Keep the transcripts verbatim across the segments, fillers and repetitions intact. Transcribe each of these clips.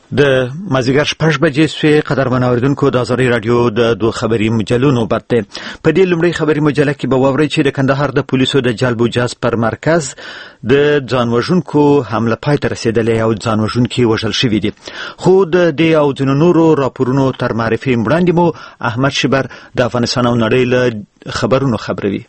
د مازیګر شپږ بجې سوې قدرمن اوریدونکو د آزادۍ رادیو د دوه خبري مجلو نوبت ده. په دې لومړی خبري مجله کې به واورئ چې د کندهار د پولیسو د جلب و جذب پر مرکز د ځانوژونکو حمله پای ته رسیدلې او ځانوژونکي وژل شوي دي. خو د دې او ځینو نورو راپورونو تر معرفي وړاندې مو احمد شبر د افغانستان او نړۍ له خبرونو خبروي.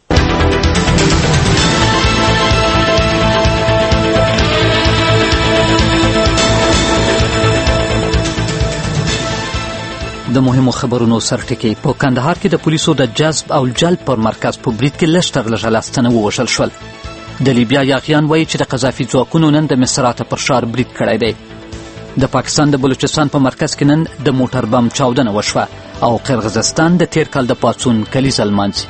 د مهمو خبرونو سرټکی. په کندهار کې د پولیسو د جذب او جلب پر مرکز په برید کې لږ تر لږه لس تنه ووژل شول. د لیبیا یاغیان وایي چې د قذافي ځواکونو نن د مصرات پر ښار برید کړی دی. د پاکستان د بلوچستان په مرکز کې نن د موټر بم چاودنه وشوه او قرغیزستان د تیر کال د پاڅون کلیزه لمانځي.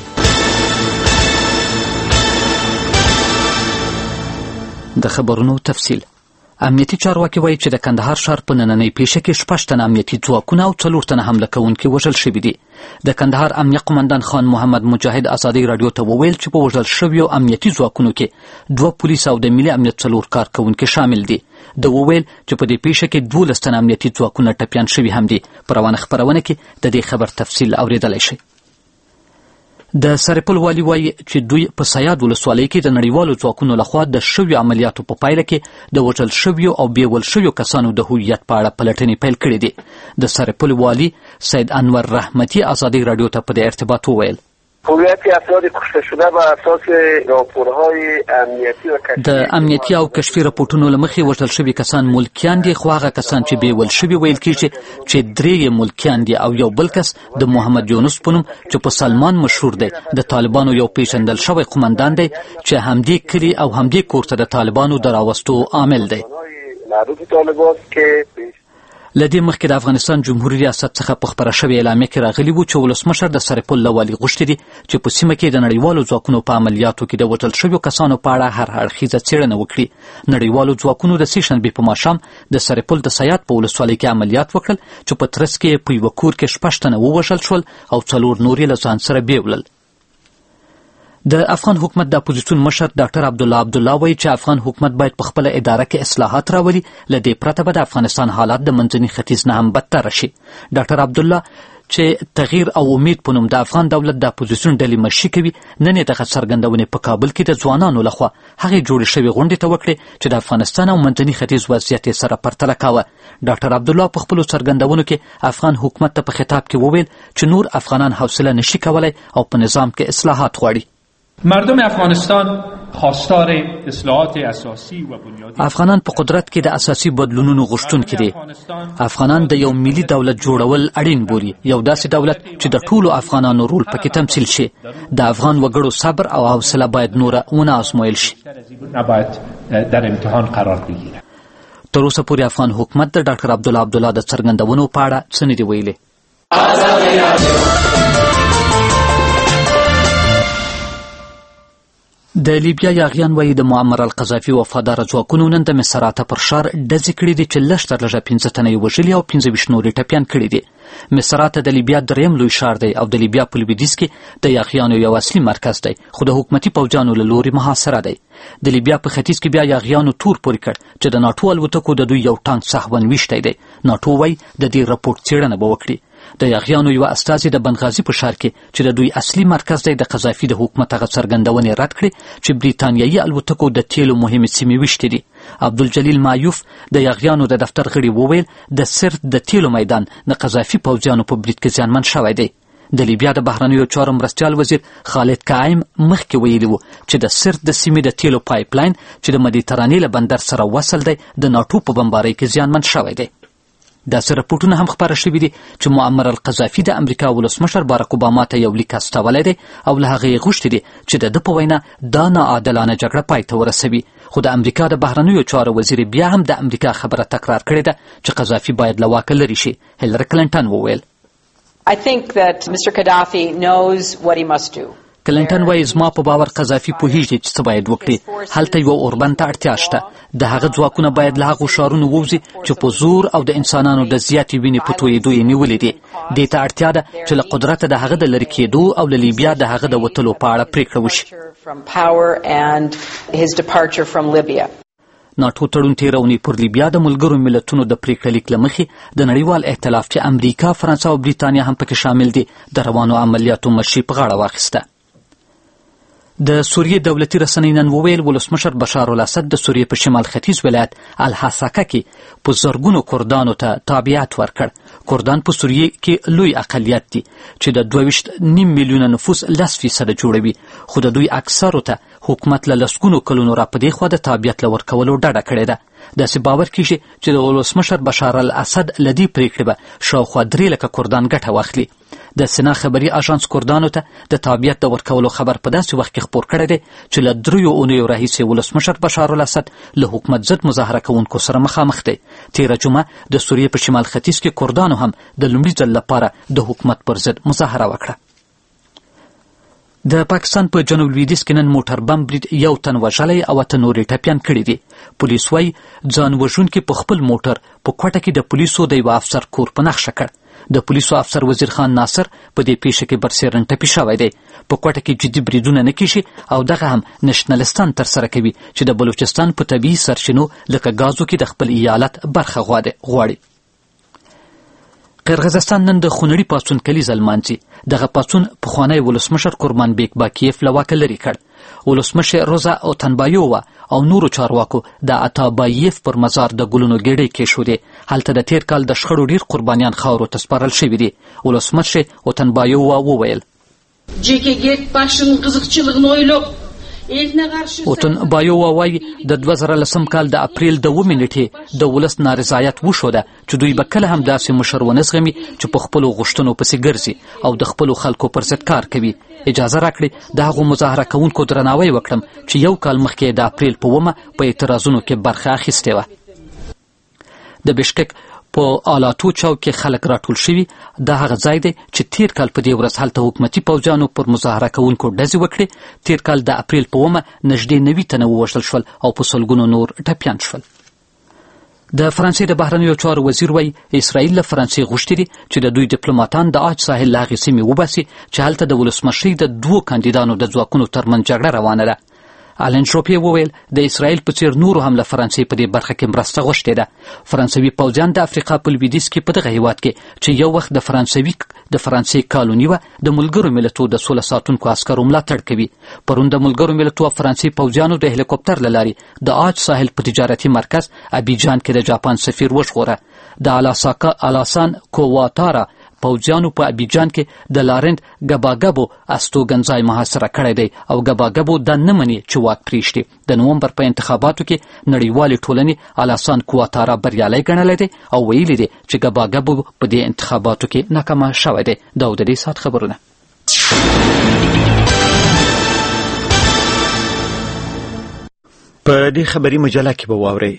د خبرونو تفصیل. امنیتي چارواکي وایي چې د کندهار ښار په نننۍ پیښه کې شپږ تنه امنیتي ځواکونه او څلور تنه حمله کوونکي وژل شوي دي. د کندهار امنیه قمندان خان محمد مجاهد آزادۍ رادیو ته وویل چې په وژل شویو امنیتي ځواکونو کې دوه پولیس او د ملي امنیت څلور کارکوونکي شامل دي. د وویل چې په دې پیښه کې دولس تنه امنیتي ځواکونه ټپیان شوي هم دي. په روانه خپرونه کې د دې خبر تفصیل اوریدلی شئ. د سرپل والي وایي چې دوی په سیاد ولسوالۍ کې د نړیوالو ځواکونو لخوا د شویو عملیاتو په پایله کې د وژل شویو او بیول شویو کسانو د هویت په اړه پلټنې پیل کړې دي. د سرپل والي سید انور رحمتي آزادۍ رادیو ته په دې ارتباط وویل: هویت افراد کشته شده بر اساس راپورهای امنیتی و کشفی د امنیتي او کشفي راپورټونو له مخې وژل شوي کسان ملکیان دي، خو هغه کسان چې بیول شوي ویل کېږي چې درې یې ملکیان دي او یو بل کس د محمد یونس په نوم چې په سلمان مشهور دی د طالبانو یو پیژندل شوی قمندان دی چې همدې کلي او همدې کور ته د طالبانو د راوستو عامل دی. لدې مخکې د افغانستان جمهوریت ریاست څخه په خبره شوې اعلامیه کې راغلی و چې ولسمشر د سرپل له والي غوښتي دي چې په سیمه کې د نړیوالو ځواکونو په عملیاتو کې د وژل شویو کسانو په اړه هر اړخیزه څېړنه وکړي. نړیوالو ځواکونو د سې شنبې په ماښام د سرپل د سیاد په ولسوالۍ کې عملیات وکړل چې په ترڅ کې په یوه کور کې شپږ تنه ووژل شول او څلور نور یې له ځان سره بیولل. د افغان حکومت د اپوزیسیون مشر ډاکټر عبدالله عبدالله وایي چې افغان حکومت باید په خپله اداره کې اصلاحات راولي، له دې پرته به د افغانستان حالات د منځني ختیځ نه هم بدتره شي. ډاکټر عبدالله چې تغییر او امید په نوم د افغان دولت د اپوزیسیون ډلې مشري کوي، نن یې دغه څرګندونې په کابل کې د ځوانانو لخوا هغې جوړې شوې غونډې ته وکړې چې د افغانستان او منځني ختیځ وضعیت یې سره پرتله کاوه. ډاکټر عبدالله په خپلو څرګندونو کې افغان حکومت ته په خطاب کې وویل چې نور افغانان حوصله نشي کولی او په نظام کې اصلاحات غواړي. مردم افغانستان خواستار اصلاحات اساسی و بنیادی افغانان په قدرت کې د اساسي بدلونونو غوښتونکي دي. افغانان د یو ملي دولت جوړول اړین بولي، یو داسې دولت چې د ټولو افغانانو رول پکې تمثیل شي. د افغان وګړو صبر او حوصله باید نوره ونه ازمویل شي. نباید در امتحان قرار بگیره. تر اوسه پورې افغان حکومت د ډاکټر عبدالله عبدالله د څرګندونو په اړه څه نه دي ویلي. د لیبیا یاغیان وایي د معمر القذافي وفاداره ځواکونو نن د مصرات پر ښار ډزې کړي دي چې لږ تر لږه پنځه تنه یې وژلي او پنځه ویشت نور یې ټپیان کړي دي. مصرات د لیبیا دریم لوی ښار دی او د لیبیا په لویدیځ کې د یاغیانو یو اصلي مرکز دی، خو د حکومتي پوځیانو له لوري محاصره دی. د لیبیا په ختیځ کې بیا یاغیانو تور پورې کړ چې د ناټو الوتکو د دوی یو ټانک سهون ویشتی دی. ناټو وایي د دې رپورټ څېړنه به وکړي. د یاغیانو یو استازي د بنغازي په ښار کې چې د دوی اصلي مرکز دی د قذافي د حکومت هغه څرګندونې رد کړې چې بریتانیایي الوتکو د تیلو مهمې سیمې ویشتې دي. عبدالجلیل معیوف د یاغیانو د دفتر غړي وویل د سرت د تیلو میدان د قذافي پوځیانو په برید کې زیانمن شوی دی. د لیبیا د بهرنیو چارو مرستیال وزیر خالد کایم مخکې ویلي و چې د سرت د سیمې د تیلو پایپ لاین چې د مدیترانې له بندر سره وصل دی د ناټو په بمبارۍ کې زیانمن شوی دی. داسې راپورټونه هم خپاره شوي دي چې معمر القذافي د امریکا ولسمشر باراک اوباما ته یو لیک استولی دی او له هغه یې غوښتي دي چې د ده په وینا دا ناعادلانه جګړه پای ته ورسوي. خو د امریکا د بهرنیو چارو وزیر بیا هم د امریکا خبره تکرار کړې ده چې قذافي باید له واکه لرې شي. هیلری کلنټن وویل: I think that Mister Gaddafi knows what he must do. کلنټن وایي زما په باور قذافي پوهیږي چې څه باید وکړي. هلته یوه اوربند ته اړتیا شته. د هغه ځواکونه باید له هغو ښارونو ووځي چې په زور او د انسانانو د زیاتې وینې په تویېدو یې نیولې دي. دې ته اړتیا ده چې له قدرته د هغه د لرې کېدو او له لیبیا د هغه د وتلو په اړه پرېکړه وشي. ناټو تړون تېره اونۍ پر لیبیا د ملګرو ملتونو د پرېکړه لیک له مخې د نړیوال ائتلاف چې امریکا، فرانسه او بریتانیا هم پکې شامل دي د روانو عملیاتو مشري په غاړه واخیسته. د سوریې دولتي رسنۍ نن وویل ولسمشر بشار الاسد د سوریې په شمال ختیځ ولایت الحسکه کې په زرګونو کردانو ته تابعیت ورکړ. کردان په سوریې کې لوی اقلیت دي چې د دوه ویشت نیم میلیونه نفوس لس فیصده جوړوي، خو د دوی اکثرو ته حکومت له لسګونو کلونو را په دې خوا د تابعیت له ورکولو ډډه کړې ده. داسې باور کیږي چې د ولسمشر بشار الاسد له دې پرېکړې به شاوخوا درې لکه کردان ګټه واخلي. د سنا خبري اژانس کردانو ته د تابعیت د ورکولو خبر په داسې وخت کې خپور کړی دی چې له دریو اونیو راهیسې ولسمشر بشار الاسد له حکومت ضد مظاهره کوونکو سره مخامخ دی. تېره جمعه د سوریې په شمال ختیځ کې کردانو هم د لومړي ځل لپاره د حکومت پر ضد مظاهره وکړه. د پاکستان په جنوب لویدیځ کې نن موټر بم برید یو تن وژلی او اته نورې ټپیان کړي دي. پولیس وایي ځان وژونکي په خپل موټر په کوټه کې د پولیسو د یوه افسر کور په نښه کړ. د پولیسو افسر وزیر خان ناصر په دې پیښه کې برسېرن ټپي شوی دی. په کوټه کې جدي بریدونه نه کیږي او دغه هم نشنلستان ترسره کوي چې د بلوچستان په طبیعي سرچینو لکه ګازو کې د خپل ایالت برخه غواړي. قرغیزستان نن د خونړي پاڅون کلیزه لمانځي. دغه پاڅون پخوانی ولسمشر کورمان بیک باکیف له واکه لرې کړ. ولسمشر روزا اوتنبایووا او نورو چارواکو د اتابایف پر مزار د ګلونو ګېډۍ کېښودې. هلته د تیر کال د شخړو ډیر قربانیان خاورو ته سپارل شوي دي. ولسمشر اوتنبایووا وویل اوتن بایووا وایي د دوه زره لسم کال د اپریل د اوومې نېټې د ولس نارضایت وښوده چې دوی به کله هم داسې مشر ونه زغمي چې په خپلو غوښتنو پسې ګرځي او د خپلو خلکو پر ضد کار کوي. اجازه راکړئ د هغو مظاهره کوونکو درناوی وکړم چې یو کال مخکې د اپریل په اوومه په اعتراضونو کې برخه اخیستې وه. د بشکک په آلاتو چوک کې خلک راټول شوي. دا هغه ځای دی چې تیر کال په دې ورځ هلته حکومتي پوځیانو پر مظاهره کوونکو ډزې وکړې. تیر کال د اپریل په اوومه نږدې نوي تنه ووژل شول او په سلګونو نور ټپیان شول. د فرانسې د بهرنیو چارو وزیر وایي اسرائیل له فرانسې غوښتي دي چې د دوی ډیپلوماتان د عاج ساحل له هغې سیمې وباسي چې هلته د ولسمشرۍ د دوو کاندیدانو د ځواکونو ترمنځ جګړه روانه ده. آلن شوپی وویل د اسرائیل په څیر نورو هم له فرانسې په دې برخه کې مرسته غوښتې ده. فرانسوي پوځیان د افریقا په لویدیځ کې په دغه هیواد کې چې یو وخت د فرانسوي د فرانسې کالوني وه د ملګرو ملتو د سوله ساتونکو عسکرو ملاتړ کوي. پرون د ملګرو ملتو او فرانسې پوځیانو د هلیکوپټر له لارې د عاج ساحل په تجارتي مرکز ابیجان کې د جاپان سفیر وژغوره. د الاساکا الاسان کوواتارا پوځیانو په ابیجان کې د لارند ګباګبو استوګنځای محاصره کړی دی او ګباګبو دا نه مني چې واک پرېږدي. د نومبر په انتخاباتو کې نړیوالې ټولنې الاسان کواتارا بریالی ګڼلی دی او ویلي دی چې ګباګبو په دې انتخاباتو کې ناکامه شوی دی. دا د دې ساعت خبرونه. په دې خبري مجله کې به واورئ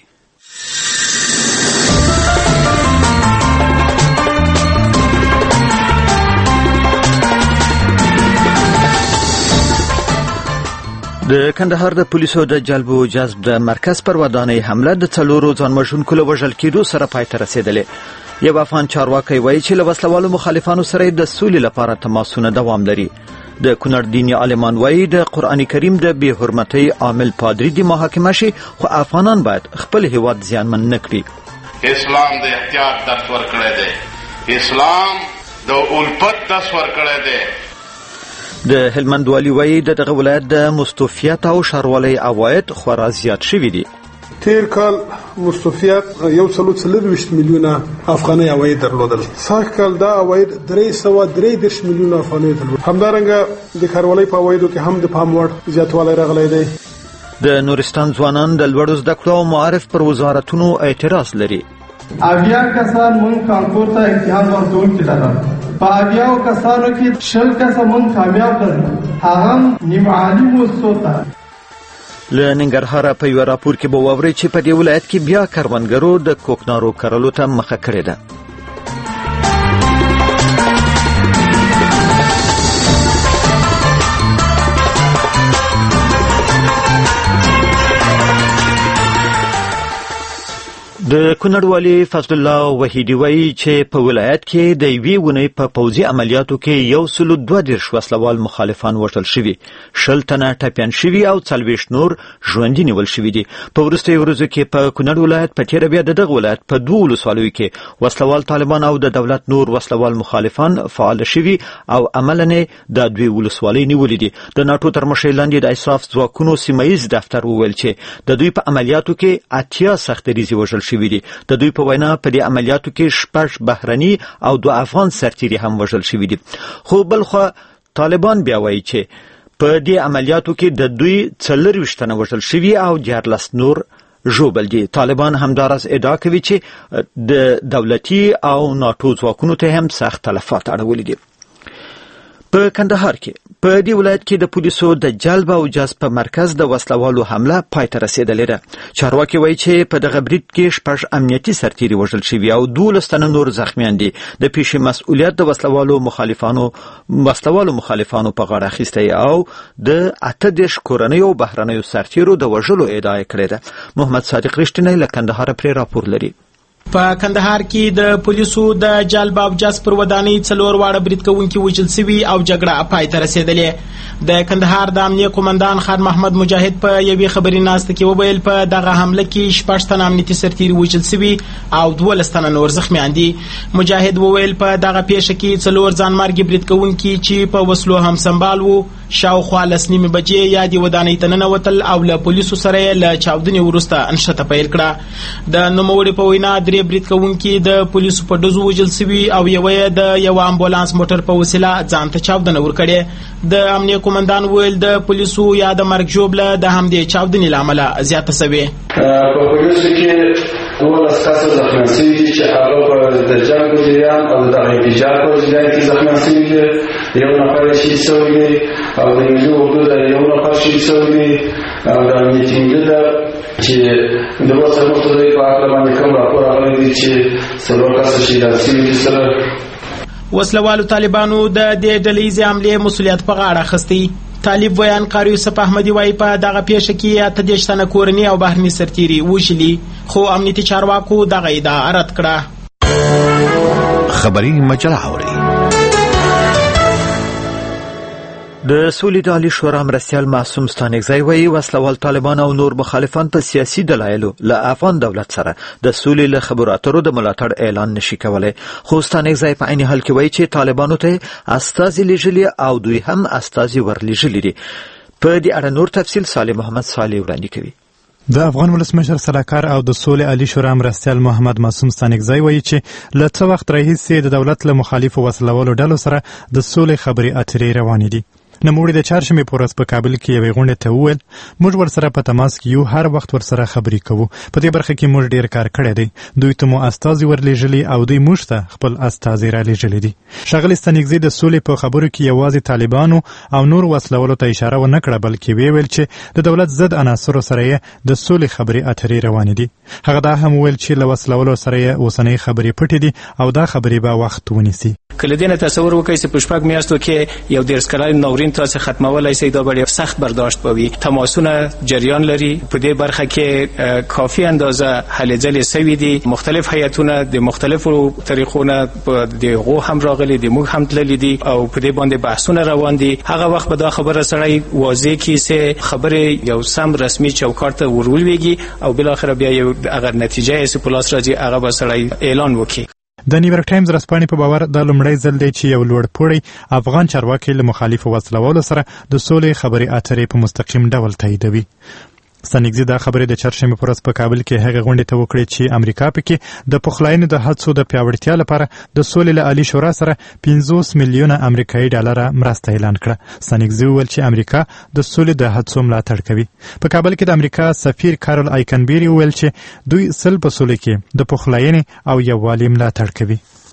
د کندهار د پولیسو د جلب و جذب د مرکز پر ودانۍ حمله د څلورو ځانوژونکو له وژل کېدو سره پای ته رسېدلې. یو افغان چارواکی وایي چې له وسلوالو مخالفانو سره د سولې لپاره تماسونه دوام لري. د کونړ دیني عالمان وایي د قرآن کریم د بې حرمتۍ عامل پادري د محاکمه شي، خو افغانان باید خپل هیواد زیانمن نه کړي. اسلام د احتیاط درس ورکړی دی، اسلام د الفت درس ورکړی دی. د هلمند والي وایي د دغه ولایت د مستوفیت او ښاروالۍ عواید خورا زیات شوي دي. تیر کال مستوفیت یو سلو څلرویشت میلیونه افغانۍ عواید درلودل، سږ کال دا عواید درې سوه درې دېرش میلیونه افغانۍ درلودل. همدارنګه د ښاروالۍ په عوایدو کې هم د پام وړ زیاتوالی راغلی دی. د نورستان ځوانان د لوړو زده کړو او معارف پر وزارتونو اعتراض لري. اویا کسان مونږ کانکور ته امتحان ورکوونکي لرل، په اویاو کسانو کې شل کسه مونږ کامیاب کړل، هغه هم نیم عالي موسسو ته. له ننګرهاره په یوه راپور کې به واورئ چې په دې ولایت کې بیا کروندګرو د کوکنارو کرلو ته مخه کړې ده. د کونړ والي فضل الله وحیدي وایي چې په ولایت کې د یوې اونۍ په پوځي عملیاتو کې یو سلو دوه دېرش وسلوال مخالفان وژل شوي، شل تنه ټپیان شوي او څلوېښت نور ژوندي نیول شوي دي. په وروستیو ورځو کې په کونړ ولایت په تېره بیا د دغه ولایت په دوو ولسوالیو کې وسلوال طالبان او د دولت نور وسلوال مخالفان فعال شوي او عملاً د دوی ولسوالۍ نیولې دي. د ناټو تر مشرۍ لاندې د اشراف ځواکونو سیمه دفتر وویل چې د دوی په عملیاتو کې اتیا سختریزې وژل شوي دي. د دوی په وینا په دې عملیاتو کې شپږ بهرني او دوه افغان سرتیري هم وژل شوي دي. خو بلخوا طالبان بیا وایي چې په دې عملیاتو کې د دوی څلرویشت تنه وژل شوي او دیارلس نور ژوبل دي. طالبان همداراز ادعا کوي چې د دولتي او ناټو ځواکونو ته هم سخت تلفات اړولي دي. په کندهار کې په دې ولایت کې د پولیسو د جلب او جذب په مرکز د وسلوالو حمله پای ته رسیدلې ده. چارواکي وایي چې په دغه برید کې شپږ امنیتي سرتیري وژل شوي او دولس تنه نور زخمیان دي. د پیښې مسؤلیت د وسلوالو مخالفانو وسلوالو مخالفانو په غاړه اخیستی او د اته دېرش کورنیو بهرنیو سرتیرو د وژلو ادعا یې کړې ده. محمد صادق رښتینی له کندهار پرې راپور لري. په کندهار کې د پولیسو د جلب او جذب پر ودانۍ څلور واړه برید کوونکي وژل شوي او جګړه پای ته رسېدلې. د کندهار د امنیه قومندان خان محمد مجاهد په یوې خبري ناسته کې وویل په دغه حمله کې شپږ تنه امنیتي سرتیري وژل شوي او دولس تنه نور زخمیان دي. مجاهد وویل په دغه پیښه کې څلور ځانمرګي برید کوونکي چې په وسلو هم سنبال وو شاوخوا لس نیمې بجې یادې ودانۍ ته ننوتل او له پولیسو سره یې له چاودنې وروسته انښته پیل کړه. د نوموړي په وینا درې برید کوونکي د پولیسو په ډزو وژل شوي او یوه یې د یو امبولانس موټر په وسیله ځان ته چاودنه ورکړې. د امنیه قومندان ویل د پولیسو یا د مرګ ژوبله د همدې چاودنې له امله زیاته شوې. په پولیسو کې دولس کسه زخمیان شوي دي چې هغه په د جنګ په جریان او د دغه انفجار په جریان کې زخمیان شوي دي. یو نفر یې شهید شوی دی او د ملي اردو د یو نفر شهید شوی دی او د امنیتي ملي چې د اوس وروسته د په هکله باندې کوم راپور راغلی دی چې څلور کسه شهیدان شوي دي. سره وسلوالو طالبانو د دې ډلهیزې حملې مسؤلیت په غاړه اخیستی. طالب ویان قاری یوسف احمدي وایي په دغه پیښه کې اته دېرش تنه کورني او بهرني سرتیري وژلي، خو امنیتي چارواکو دغه ادعا رد کړه. خبري مجله اوري. د سولې د عالي شورا مرستیال معصوم ستانکزی وایي وسلوال طالبان او نور مخالفان په سیاسي دلایلو له افغان دولت سره د سولې له خبرو اترو د ملاتړ اعلان نشي کولی. خو ستانکزی په عین حال کې وایي چې طالبانو ته استازي لیږلي او دوی هم استازي ورلیږلي دي. په دې اړه نور تفصیل صالح محمد صالح وړاندې کوي. د افغان ولسمشر سلاکار او د سولې عالي شورا مرستیال محمد معصوم ستانکزی وایي چې له څه وخت راهیسې د دولت له مخالفو وسلوالو ډلو سره د سولې خبرې اترې روانې دي. نوموړي د چهارشنبې په ورځ په کابل کې یوې غونډې ته وویل موږ ورسره په تماس کې یو، هر وخت ورسره خبرې کوو. په دې برخه کې موږ ډېر کار کړی دی. دوی ته مو استازي ورلیږلي او دوی موږ ته خپل استازي رالیږلي دي. ښاغلي ستانکزي د سولې په خبرو کې یوازې طالبانو او نور وسلوالو ته اشاره ونه کړه، بلکې ویې ویل چې د دولت ضد عناصرو سره یې د سولې خبرې اترې روانې دي. هغه دا هم وویل چې له وسلوالو سره یې اوسنۍ خبرې پټې دي او دا خبرې به وخت ونیسي. کله دې نه تصور وکړئ چې په شپږ میاشتو کې یو دېرش کلن ناورین تاسو ختمولای شئ، دا به سخت برداشت بوي. تماسونه جریان لري، په دې برخه کې کافي اندازه هلې ځلې سوي دي. مختلف هیئتونه د مختلفو طریقونو په دغه هم راغلي دي، موږ هم تللي دي او په دې باندې بحثونه روان دي. هغه وخت به دا خبره سړی واضح کړي چې خبره یو سم رسمي چوکاټ ته ورولويږي او بل اخر بیا یو اگر نتیجه یې پلاس راځي هغه به سړی اعلان وکړي. د نیویارک ټایمز رسپانې په باور دا لومړی ځل دی چې یو لوړ پوړی افغان چارواکي له مخالفو وسلوالو سره د سولې خبرې اترې په مستقیم ډول تاییدوي. ستانکزي دا خبرې د چهارشنبې په ورځ په کابل کې هغه غونډې ته وکړې چې امریکا پکې د پخلاینې د هڅو د پیاوړتیا لپاره د سولې له عالي شورا سره پنځوس میلیونه امریکایي ډالره مرسته اعلان کړه. ستانکزي وویل چې امریکا د سولې د هڅو ملاتړ کوي. په کابل کې د امریکا سفیر کارل آیکنبری وویل چې دوی سل په سولې کې د پخلاینې او یووالي ملاتړ کوي.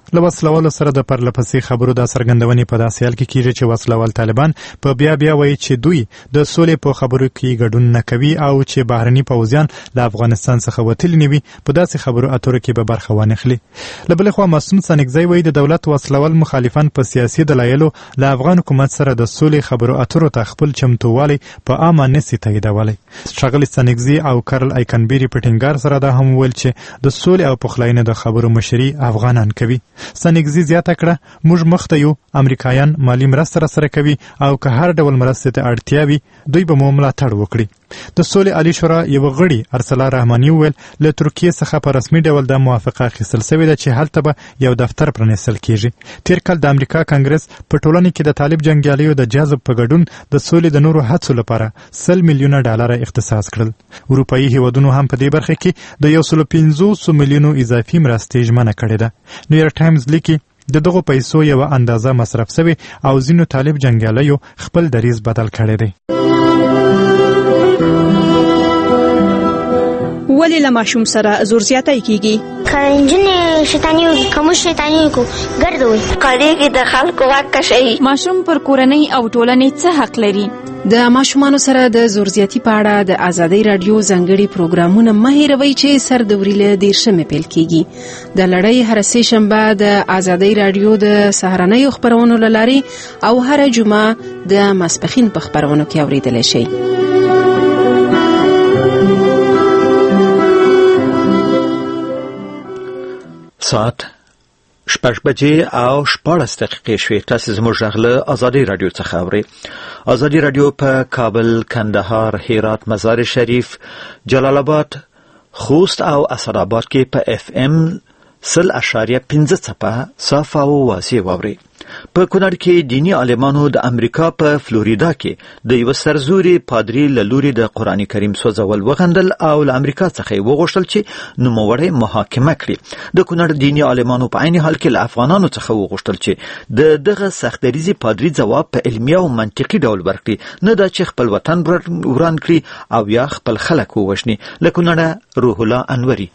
له وسلوالو سره د پرلپسې خبرو دا څرګندونې په داسې حال کې کیږي چې وسلوال طالبان په بیا بیا وایي چې دوی د سولې په خبرو کې ګډون نه کوي او چې بهرني پوځیان له افغانستان څخه وتلي نه وي په داسې خبرو اترو کې به برخه وانخلي. له بلې خوا معصوم سانکزی وایي د دولت وسلوال مخالفان په سیاسي دلایلو له افغان حکومت سره د سولې خبرو اترو ته خپل چمتووالی په عامه نسي تاییدولی. ښاغلي سانکزي او کارل ایکنبیري په ټینګار سره دا هم وویل چې د سولې او پخلاینې د خبرو مشري افغانان کوي. سانکزي زیاته کړه موږ مخته یو، امریکایان مالي مرسته راسره کوي او که هر ډول مرستې ته اړتیا وي دوی به مو ملاتړ وکړي. د سولې عالي شورا یو غړي ارسلا رحماني وویل له ترکیې څخه په رسمي ډول د موافقه اخیستل شوې ده چې هلته به یو دفتر پرانیستل کیږي. تیر کال د امریکا کانګرس په ټولنه کې د طالب جنګیالیو د جذب په ګډون د سولې د نورو هڅو لپاره سل میلیونه ډالر اختصاص کړل. اروپایي هیوادونو هم په دې برخه کې د یو سل پنځوس میلیونو اضافي مرستې ژمنه کړې ده. نیویارک ټایمز لیکي د دغو پیسو یوه اندازه مصرف شوې او ځینو طالب جنګیالیو خپل دریځ بدل کړی دی. ولې له ماشوم سره زور زیاتی کیږي؟ که نجونې شیطاني وکړي، که موږ شیطاني وکړو ګرد وي کاریږي د خلکو حق کشوي. ماشوم پر کورنۍ او ټولنې څه حق لري؟ د ماشومانو سره د زور زیاتی په اړه د ازادۍ راډیو ځانګړي پروګرامونه مه هېروئ چې سردوري له دېرشمې پیل کیږي. د لړۍ هره سې شنبه د ازادۍ راډیو د سهارنیو خپرونو له لارې او هره جمعه د ماسپښین په خپرونو کې اورېدلی شئ. ساعت شپږ بجې او شپاړس دقیقې شوې. تاسې زموږ غږ له ازادۍ راډیو څخه اورئ. ازادۍ راډیو په کابل، کندهار، هرات، مزار شریف، جلال آباد، خوست او اسداباد کې په اف ام سل اشاریه پنځه څپه صاف او واضح واورئ. په کونړ کې دینی عالمانو د امریکا په فلوریدا کې د یو سرزوري پادری له لوري د قرآن کریم سوځول وغندل او له امریکا څخه یې وغوښتل چې نوموړی محاکمه کړي. د کونړ دینی عالمانو په عین حال کې له افغانانو څخه وغوښتل چې د دغه سختدریزي پادری ځواب په علمي او منطقي ډول ورکړي، نه دا چې خپل وطن وران کړي او یا خپل خلک ووژني. له کونړه روح الله انوري.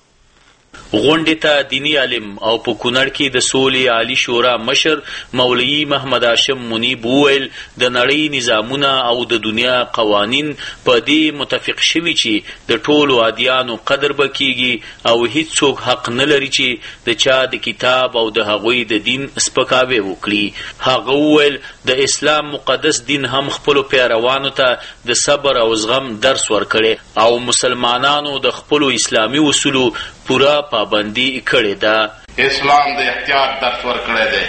غونډې ته دینی عالم او په کونړ کې د سولې عالی شورا مشر مولوي محمد هاشم منیب وویل د نړۍ نظامونه او د دنیا قوانین په دې متفق شوي چې د ټولو ادیانو قدر به کیږي او هیڅوک حق نه لري چې د چا د کتاب او د هغوی د دین سپکاوی وکړي. هغه وویل د اسلام مقدس دین هم خپلو پیروانو ته د صبر او زغم درس ورکړي او مسلمانانو د خپلو اسلامي اصولو پورا پابندی کړې ده. اسلام د احتیاط درس ورکړی دی،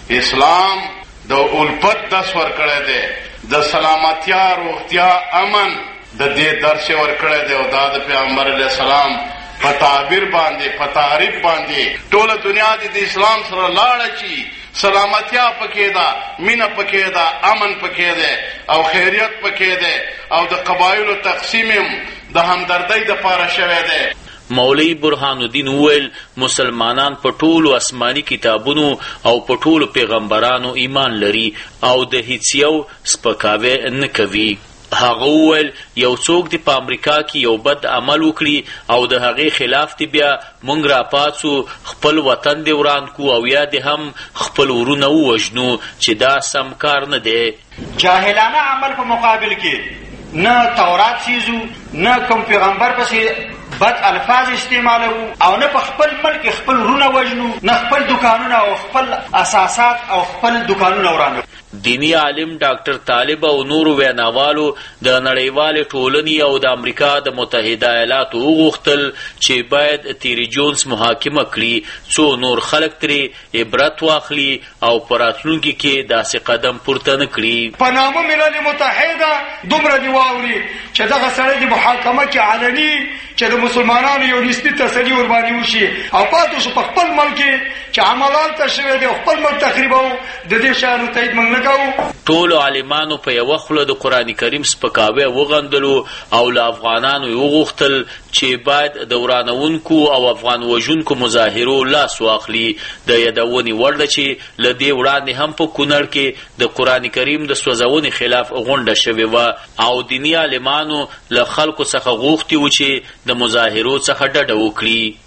اسلام د الفت درس ورکړی دی، د سلامتیا، روغتیا، امن د دې درس ورکړی دی او دا د پیغمبر علیه السلام په تعبیر باندې، په تعریف باندې ټوله دنیا د اسلام سره لاړه چې سلامتیا پکې ده، مینه پکې ده، امن پکې ده او خیریت پکې ده او د قبایلو تقسیم د همدردۍ دپاره شوی دی. مولوی برهان الدین وویل مسلمانان په ټولو آسماني کتابونو او په ټولو پیغمبرانو ایمان لري او د هیڅ یو سپکاوی نه کوي. هغه وویل یو څوک د په امریکا کې یو بد عمل وکړي او د هغې خلاف دی بیا موږ راپاڅو خپل وطن دی وران کو او یا دی هم خپل ورونه ووژنو چې دا سم کار نه دی. جاهلانه عمل په مقابل کې نه تورات سیزو، نه کوم پیغمبر پسې بد الفاظ استعمالو او نه په خپل ملک خپل ورونه وژنو، نه خپل دکانونه او خپل اساسات او خپل دکانونه ورانو. دینی عالم ډاکټر طالب او نورو ویناوالو د نړیوالې ټولنې او د امریکا د متحده ایالاتو وغوښتل چې باید تیری جونز محاکمه کړي څو نور خلک ترې عبرت واخلي او په راتلونکي کې داسې قدم پورته نه کړي. په نامه ملل متحده دومره دې واوري چې دغه سړی د محاکمه کې علني چې د مسلمانانو یو نسبي تسلي ورباندې وشي او پاتې شو په خپل ملک چې عملان ته شوی دی او خپل ملک تخریبوو. د دې شیانو تایید موږ نه کوو. ټولو عالمانو په یوه خوله د قرآن کریم سپکاوی وغندلو او له افغانانو یې وغوښتل چې باید د ورانونکو او افغان وژونکو مظاهرو لاس واخلي. د یادونې وړ ده چې له دې وړاندې هم په کونړ کې د قرآن کریم د سوځونې خلاف غونډه شوې وه او دیني عالمانو له خلکو څخه غوښتي و چې د مظاهرو څخه ډډه وکړي.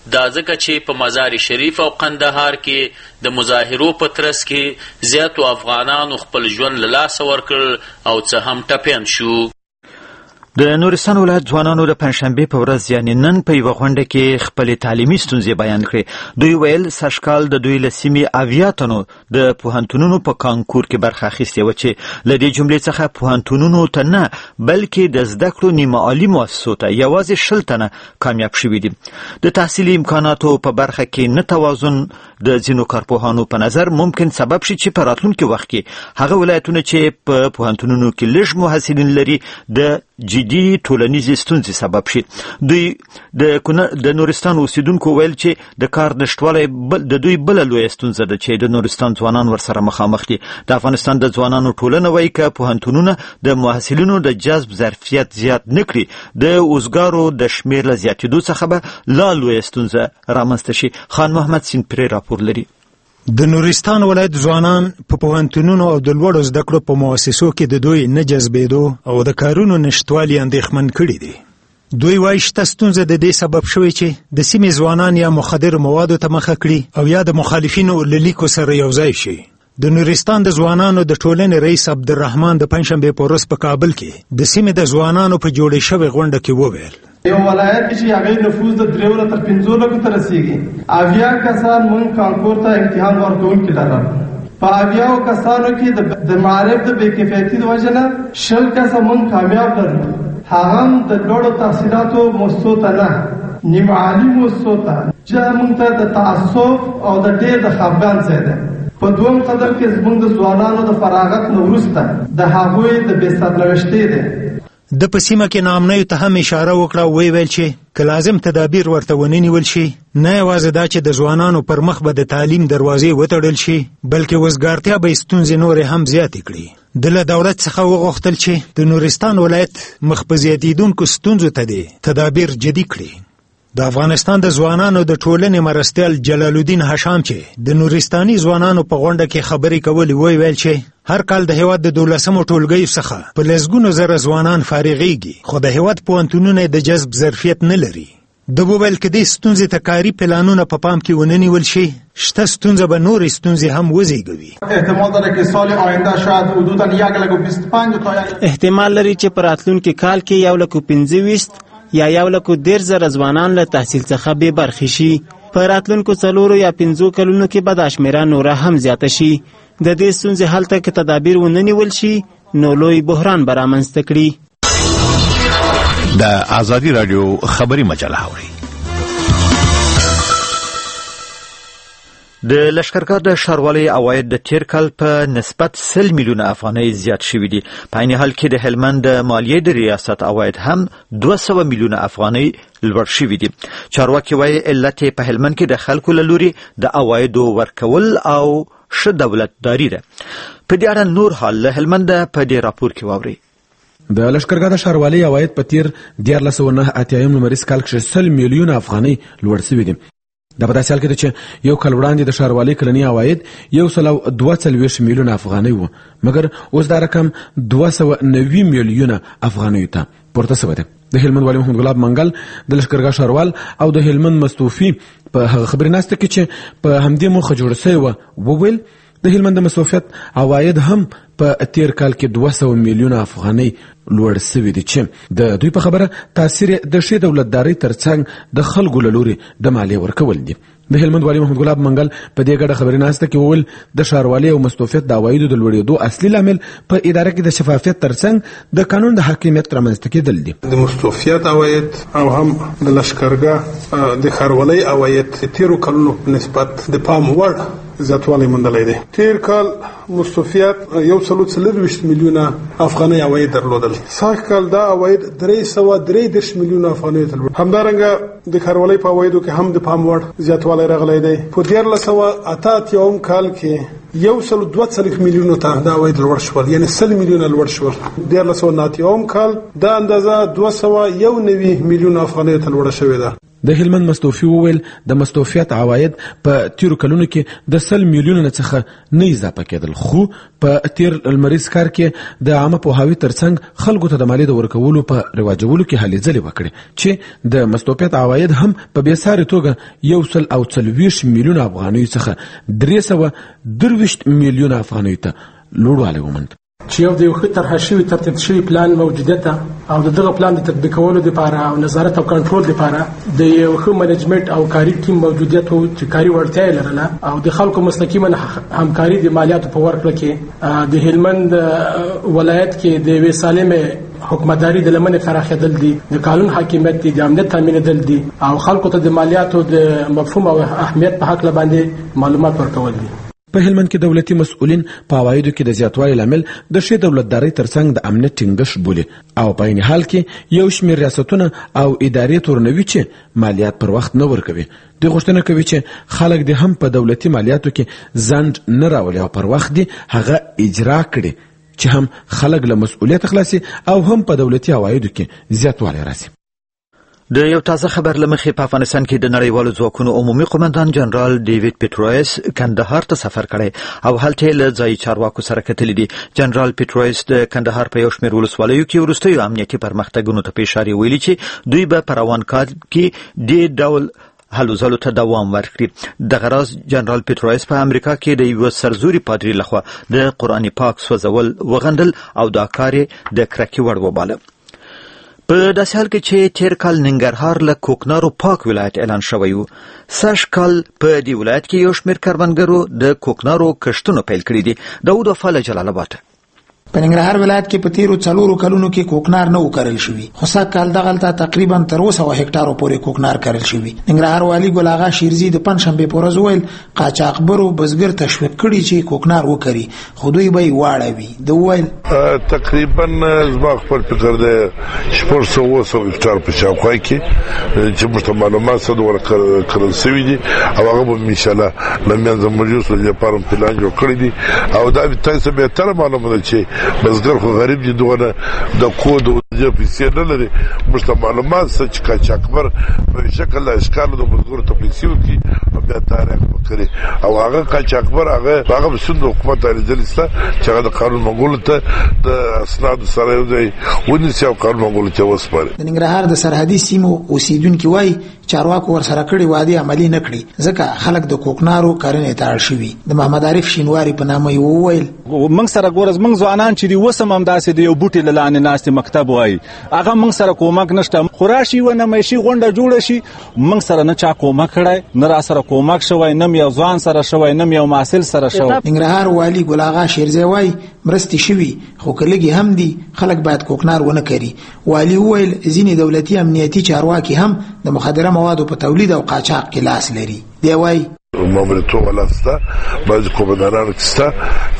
دا ځکه چې په مزار شریف او قندهار کې د مظاهرو په ترڅ کې زیاتو افغانانو خپل ژوند له لاسه ورکړ او څه هم ټپیان شو. د نورستان ولایت ځوانانو د پنځشنبې په ورځ یعنې نن په یوه غونډه کې خپلې تعلیمي ستونزې بیان کړې. دوی ویل سږکال د دوی له سیمې اویا تنو د پوهنتونونو په کانکور کې برخه اخیستې وه چې له دې جملې څخه پوهنتونونو ته نه بلکې د زده کړو نیمه عالي مؤسسو ته یوازې شل تنه کامیاب شوي دي. د تحصیلي امکاناتو په برخه کې نه توازن د ځینو کارپوهانو په نظر ممکن سبب شي چې په راتلونکي وخت کې هغه ولایتونه چې په پوهنتونونو کې لږ محصلین لري د جدي ټولنیزې ستونزې سبب شي. دوی د نورستان اوسیدونکو ویل چې د کار نشتوالی د دوی بله لویه ستونزه ده چې د نورستان ځوانان ورسره مخامخ دي. د افغانستان د ځوانانو ټولنه وایي که پوهنتونونه د محصلینو د جذب ظرفیت زیات نه کړي د اوزګارو د شمېر له زیاتېدو څخه به لا لویه ستونزه رامنځته شي. خان محمد سین پرې راپور لري. د نورستان ولایت ځوانان په پوهنتونونو او د لوړو زده کړو په مؤسسو کې د دوی نه جذبېدو او د کارونو نشتوالي اندېښمن کړي دي. دوی وایي شته ستونزه د دې سبب شوې چې د سیمې ځوانان یا مخدرو موادو ته مخه کړي او یا د مخالفینو له لیکو سره یوځای شي. د نورستان د ځوانانو د ټولنې رئیس عبدالرحمن د پنځشنبې په ورځ په کابل کې د سیمې د ځوانانو په جوړې شوې غونډه کې وویل یو ولایت کې چې هغه نفوذ د درېو نه تر پنځو لکو ته رسیږي. اویا کسان مونږ کانکور ته امتحان ورکوونکي لرل. په اویاو کسانو کې د معارف د بې کیفیتي د وجې نه شل کسه مونږ کامیاب لرل. هغه هم د لوړو تحصیلاتو مؤسسو ته نه نیم عالي مؤسسو ته چې مونږ ته د تعصب او د ډېر د خفګان ځای دی. په دویم قدم کې زموږ د ځوانانو د فراغت نه وروسته د هغوی د بې سرنوشتۍ دی. د په سیمه کې ناامنیو ته هم اشاره وکړه او ویل چې که لازم تدابیر ورته ونه نیول شي نه یوازې دا چې د ځوانانو پر مخ به د تعلیم دروازې وتړل شي بلکې وزګارتیا به ستونزې نورې هم زیاتې کړي. د له دولت څخه وغوښتل چې د نورستان ولایت مخ په زیاتېدونکو ستونزو ته دې تدابیر جدي کړي. د افغانستان د ځوانانو د ټولنې مرستیال جلال الدین هشام چې د نورستاني ځوانانو په غونډه کې خبرې کولې وی ویل چې هر کال د هیواد د دولسمو ټولګیو څخه په لسګونو زره ځوانان فارغېږي خو د هیواد پوهنتونونه د جذب ظرفیت نه لري. د وویل که دې ستونزې ته کاري پلانونه په پام کې ونه نیول شي شته ستونزه به نورې ستونزې هم وزېږوي. احتمال داره که سال آینده شاید حدوداً یک لک و بیست و پنج تا احتمال لري چې په راتلونکي کال کې یو لک و پنځه ویشت یا یو لک و دېرش زره ځوانان له تحصیل څخه بې برخې شي. په راتلونکو څلورو یا پنځو کلونو کې به دا شمېره نوره هم زیاته شي. د دې ستونزې حل ته که تدابیر ونه نیول شي نو لوی بحران به رامنځته کړي. د ازادي راډیو خبري مجله اوري. د لشکرګاه د ښاروالۍ عواید د تیر کال په نسبت سل میلیونه افغانۍ زیات شوي دي. په عین حال کې د هلمند د مالیې د ریاست عواید هم دوه سوه میلیونه افغانۍ لوړ شوي دي. چارواکي وایي علت په هلمند کې د خلکو له لوري د عوایدو ورکول او ښه دولتداري ده. په دې اړه نور حال له هلمنده په دې راپور کې واورئ. د لشکرګاه د ښاروالۍ عواید په تیر دیارلس سوه نهه اتیایم لمریز کال کښې سل میلیونه افغانۍ لوړ شوي دي. دا په داسې حال کې ده چې یو کال وړاندې د ښاروالۍ کلني عواید یو سل او دوه څلوېښت میلیونه افغانۍ وو مګر اوس دا رقم دوه سوه نوي میلیونه افغانیو ته پورته شوی دی. د هلمند والي محمد ګلاب منګل د لشکرګاه ښاروال او د هلمند مستوفي په هغه خبري ناسته کې چې په همدې موخه جوړه شوې وه وویل د هلمند د مستوفیت عواید هم په تیر کال کې دوه سوه میلیونه افغانۍ لوړ شوي دي چې د دوی په خبره تاثیر د ښې دولتدارۍ ترڅنګ د خلکو له لوري د مالیې ورکول دي. د هلمند والي محمد ګلاب منګل په دې ګډه خبري ناسته کې وویل د ښاروالۍ او مستوفیت د عوایدو د لوړېدو اصلي لامل په اداره کې د شفافیت ترڅنګ د قانون د حاکمیت رامنځته کېدل دي. د مستوفیت عواید او هم د لشکرګاه د ښاروالۍ عواید تیرو کلونو په نسبت د پام وړ زیاتوالی موندلی دی. تیر کال مستوفیت یو سلو څلرویشت میلیونه افغانۍ عواید درلودل. سږ کال دا عواید درې سوه درې دېرش میلیونه افغانۍ ته لوړ. همدارنګه د ښاروالۍ په عوایدو کې هم د پام وړ زیاتوالی راغلی دی. په دیارلس سوه اته اتیاوم کال کې یو سلو دوه څلوېښت میلیونو ته دا عواید لوړ شول یعنې سل میلیونه لوړ شول. دیارلس سوه نهه اتیاوم کال دا اندازه دوه سوه یو نوي میلیونه افغانۍ ته لوړه شوې ده. د هلمند مستوفي وویل د مستوفیت عواید په تیرو کلونو کې د سل میلیونو څخه نه اضافه کېدل خو په تیر لمریز کال کې د عامه پوهاوي ترڅنګ خلکو ته د مالیې د ورکولو په رواجولو کې هلې ځلې وکړې چې د مستوفیت عواید عواید هم په بېساري توګه یو سل او څلوېښت میلیونه افغانیو څخه درې سوه درویشت میلیونه افغانیو ته لوړوالی وموند. چې یو د یو ښه طرحه شوي ترتیب شوي پلان موجودیت او د دغه پلان د تطبیقولو لپاره او نظارت او کنټرول لپاره د یو ښه منیجمنت او کاري ټیم موجودیت وو چې کاري وړتیا یې لرله او د خلکو مستقیما همکاري د مالیاتو په ورکړه کې د هلمند ولایت کې د یوې سالمې حکومتداري د لمنې پراخېدل دي، د قانون حاکمیت دي، د امنیت تامینېدل دي او خلکو ته د مالیاتو د مفهوم او اهمیت په هکله باندې معلومات ورکول دي. په هلمند کې دولتي مسؤلین په عوایدو کې د زیاتوالي لامل د ښې دولتدارۍ ترڅنګ د امنیت ټینګښت بولي او په عین حال کې یو شمېر ریاستونه او ادارې تورنوي چې مالیات پر وخت نه ورکوي. دوی غوښتنه کوي چې خلک دې هم په دولتي مالیاتو کې ځنډ نه راولي او پر وخت دې هغه اجرا کړي چې هم خلک له مسؤلیت خلاصي او هم په دولتي عوایدو کې زیاتوالی راسي. د یو تازه خبر لمخې په افغانستان کې د نړیوالو ځواکونو عمومي قومندان جنرال ډیوډ پیټرویس کندهار ته سفر کړی او هلته له ځایي چارواکو سره کتلي دي. جنرال پیټرویس د کندهار په یو شمېر ولسوالیو کې وروستیو امنیتي پرمختګونو ته په اشاره ویلي چې دوی به په روان کال کې دې ډول هلو ځلو ته دوام ورکړي. دغه راز جنرال پیټرویس په امریکا کې د یوه سرزوري پادري لخوا د قرآن پاک سوځول وغندل او دا کار یې د کرکې وړ وباله. په داسې حال کې چې تیر کال ننګرهار له کوکنارو پاک ولایت اعلان شوی و، سږ کال په دې ولایت کې یو شمېر کروندګرو د کوکنارو کښتونه پیل کړي دي. داود وفا له جلال آباد. په ننګرهار ولایت کې په تیرو څلورو کلونو کې کوکنار نه وکرل شوي، خو سږ کال دغلته تقریبا تر اوسه سوه هکټارو پورې کوکنار کرل شوي. ننګرهار والي ګل اغا شیرزي د پنجشنبې په ورځ وویل قاچاقبرو بزګر تشویق کړي چې کوکنار وکري، خو دوی به یې واړوي. ده وویل تقریبا زما خپل فکر دی شپږ سوه اوه سوه هکټار په شاوخوا کې چې موږ ته معلومات څه ډول کرل سوي دي او هغه به انشاءالله له منځه موږ یوسو لپاره پلان جوړ کړی دي او دا تاسو بهتره معلومه ده چې بزګر خو غریب دي، دغه د کود او د پیسې نه لري. موږ ته معلومات څه چې قاچاقبر په شکل د اشکالو د بزګرو ته پیسې ورکړي او بیا تاریخ وکړي او هغه قاچاقبر هغه هغه به څنګه حکومت اړېدلی شته چې هغه د قانون مغولو ته د اسنادو سره یو ځای ونیسي او قانون مغولو ته وسپاري. د ننګرهار د سرحدي سیمو اوسیدونکي وایي چارواکو ورسره کړي وعدې عملي نه کړي ځکه خلک د کوکنارو کرنې ته اړ شوي. د محمد عارف شینواري په نامه یې وویل موږ سره ګورز موږ ځوانان چې دی وسم هم داسې دی یو بوټي له لاندې ناستې مکتب وایي هغه موږ سره کومک نشته، خو راشي ونه میشي غونډه جوړه شي موږ سره نه چا کومک کړی نه را سره کومک شوی نه یو ځوان سره شوی نه یو محصل سره شوی. ننګرهار والي ګل اغا شیرزی وایي مرستې شوي خو که لږې هم دي خلک باید کوکنار ونه کري. والي وویل ځینې دولتي امنیتي چارواکي هم د مخدره موادو په تولید او قاچاق کې لاس لري. دی وایي ماموریتوب لاسته بعضې قومندانانو کې شته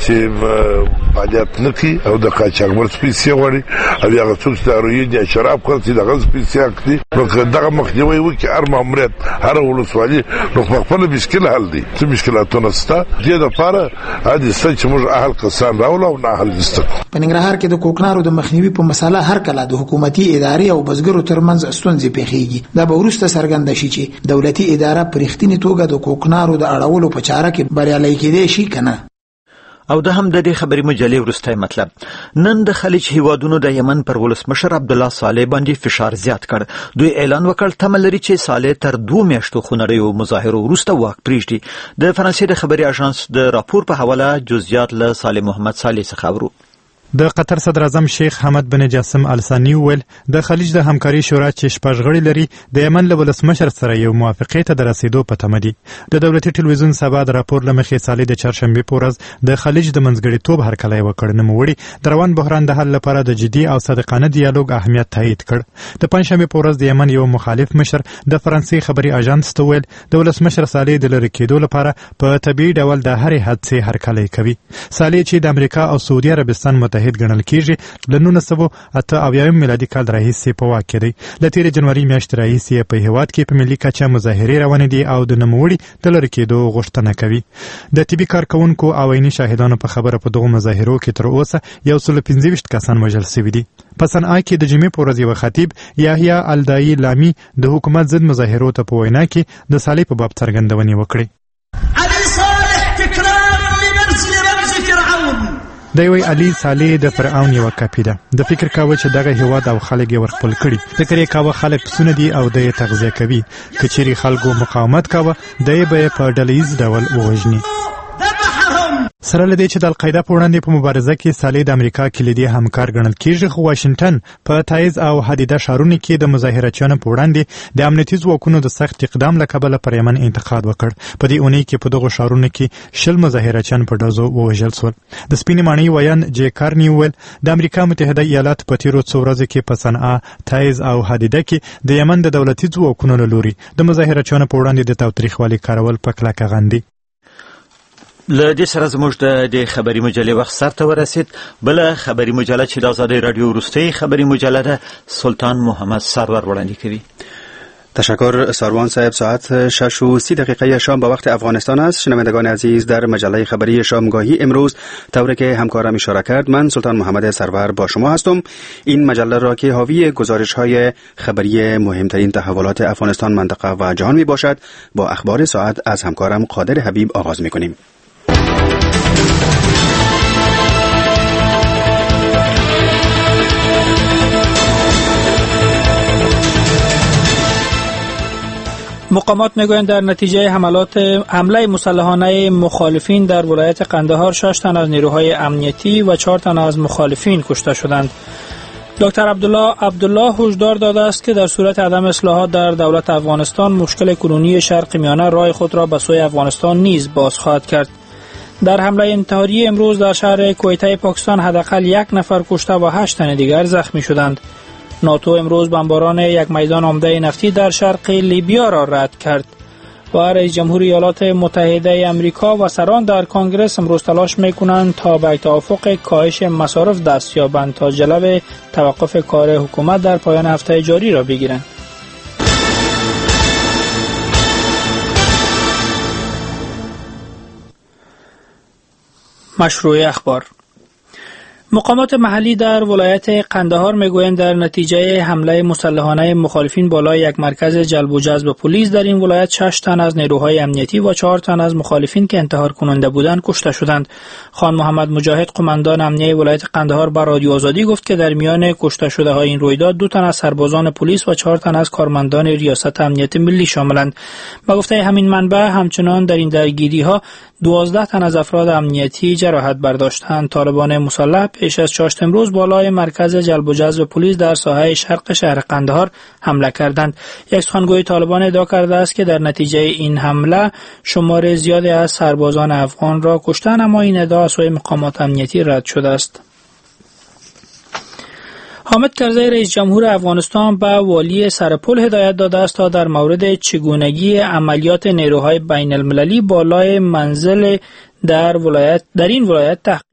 چې فعالیت نه کوي او د قاچاقبر پیسې غواړي او هغه څوک چې د هروین یا شراب خرڅوي د هغه پیسې اخلي. نو که دغه مخنیوی وکړي هر ماموریت هره ولسوالي نو په خپله مشکل حل دي، څه مشکلاتونه شته دې دپاره هدې شته چې موږ اهل کسان راولو او نه اهل ایسته کړو. په ننګرهار کې د کوکنارو د مخنیوي په مسله هر کله د حکومتي ادارې او بزګرو ترمنځ ستونزې پیښیږي. دا به وروسته څرګنده شي چې دولتي اداره په رښتینې توګه د کوکنارو د اړولو په چاره کې بریالۍ کېدای شي که نه. او د هم د دې خبرې مجلې وروستی مطلب. نن د خلیج هیوادونو د یمن پر ولسمشر عبدالله صالح باندې فشار زیات کړ. دوی اعلان وکړ تمه لري چې صالح تر دوه میاشتو خونړیو مظاهرو وروسته واک پرېږدي. د فرانسې د خبري اژانس د راپور په حواله جزئیات له صالح محمد صالح څخه اورو. د قطر صدر اعظم شیخ حمد بن جاسم الثاني ویل د خلیج د همکاري شورا چې شپږ غړي لري د یمن له ولسمشر سره یو موافقې ته د رسیدو په تمه دي. د دولتي ټلویزیون سبا د راپور له مخې صالح د چهارشنبې په ورځ د خلیج د منځګړیتوب هرکلی وکړ. نوموړي د روان بحران د حل لپاره د جدي او صادقانه دیالوګ اهمیت تایید کړ. د پنجشنبې په ورځ د یمن یو مخالف مشر د فرانسې خبري اژانس ته ویل د ولسمشر صالح د لرې کېدو لپاره په طبیعي ډول د هرې حادثې هرکلی کوي. صالح چې د امریکا او سعودي عربستان متحد ګڼل کېږي له نولس سوه اته اویایم میلادي کال راهیسې په واک کې دی. له تېرې جنوري میاشتې راهیسې په هېواد کې په ملي کچه مظاهرې روانې دي او د نوموړي د لرې کېدو غوښتنه کوي. د طبي کارکوونکو او عیني شاهدانو په خبره په دغو مظاهرو کې تر اوسه یو سل پنځه ویشت کسان وژل سوي دي. په صنعا کې د جمعې په ورځ یوه خطیب یحیی الداعي لامي د حکومت ضد مظاهرو ته په وینا کې د صالح په باب څرګندونې وکړې. دی وی علي صالح د فرعون یو کاپی ده د فکر کاوه چې دغه هیواد او خلک یې ورخپل کړي فکر یې کاوه خلک پسونه دي او د تغذیه کوي کچېری خلکو مقاومت کاوه د به په ډلهیز ډول ووژني سره لدې چې د القاعده په وړاندې په مبارزه کې صالح د امریکا کلیدي همکار ګڼل کیږي خو واشنگټن په تایز او حدیده ښارونو کې د مظاهرچیانو په وړاندې د امنیتي ځواکونو د سخت اقدام له کبله پر یمن انتقاد وکړ په دې اونۍ کې په دغو ښارونو کې شل مظاهرچیان په ډزو ووژل شول د سپینې ماڼۍ ویان جې کارني وویل د امریکا متحده ایالاتو په تیرو څو ورځو کې په صنعا تایز او حدیده کې د یمن د دولتي ځواکونو له لوري د مظاهرچیانو په وړاندې د تاوتریخوالي کارول په کلکه غندي له دې سره زموږ د خبري مجلې وخت سرته ورسید بل خبري مجله چې د آزادۍ رادیو وروستۍ خبري مجله ده سلطان محمد سرور وړاندې کوي. تشکر ساروان صاحب. ساعت شش و سی دقیقه شام به وقت افغانستان است. شنوندگان عزیز، در مجله خبری شامگاهی امروز طوری که همکارم اشاره کرد من سلطان محمد سرور با شما هستم. این مجله را که حاوی گزارش های خبری مهمترین تحولات افغانستان، منطقه و جهان می باشد با اخبار ساعت از همکارم قادر حبیب آغاز می کنیم. مقامات میگویند در نتیجه حملات حمله مسلحانه مخالفین در ولایت قندهار شش تن از نیروهای امنیتی و چهار تن از مخالفین کشته شدند. دکتر عبدالله عبدالله هشدار داده است که در صورت عدم اصلاحات در دولت افغانستان مشکل کنونی شرق میانه راه خود را به سوی افغانستان نیز باز خواهد کرد. در حمله انتحاری امروز در شهر کویته پاکستان حداقل یک نفر کشته و هشت تن دیگر زخمی شدند. ناتو امروز بمباران یک میدان عمده نفتی در شرق لیبیا را رد کرد و رئیس جمهور ایالات متحده آمریکا و سران در کنگره امروز تلاش میکنند تا به توافق کاهش مصارف دست یابند تا جلب توقف کار حکومت در پایان هفته جاری را بگیرند. مشروع اخبار. مقامات محلی در ولایت قندهار میگویند در نتیجه حمله مسلحانه مخالفین بالای یک مرکز جلب و جذب پلیس در این ولایت شش تن از نیروهای امنیتی و چهار تن از مخالفین که انتحار کننده بودند کشته شدند. خان محمد مجاهد قماندان امنیه ولایت قندهار به رادیو آزادی گفت که در میان کشته شده های این رویداد دو تن از سربازان پلیس و چهار تن از کارمندان ریاست امنیت ملی شاملند. با گفته همین منبع همچنان در این درگیری ها دوازده تن از افراد امنیتی جراحت برداشتند. طالبان مسلح پیش از چاشت امروز بالای مرکز جلب و جذب پلیس در ساحه شرق شهر قندهار حمله کردند. یک سخنگوی طالبان ادعا کرده است که در نتیجه این حمله شمار زیادی از سربازان افغان را کشتند، اما این ادعا از سوی مقامات امنیتی رد شده است. حامد کرزی رئیس جمهور افغانستان به والی سرپل هدایت داده است تا در مورد چگونگی عملیات نیروهای بین المللی بالای منزل در ولایت در این ولایت تحقیق.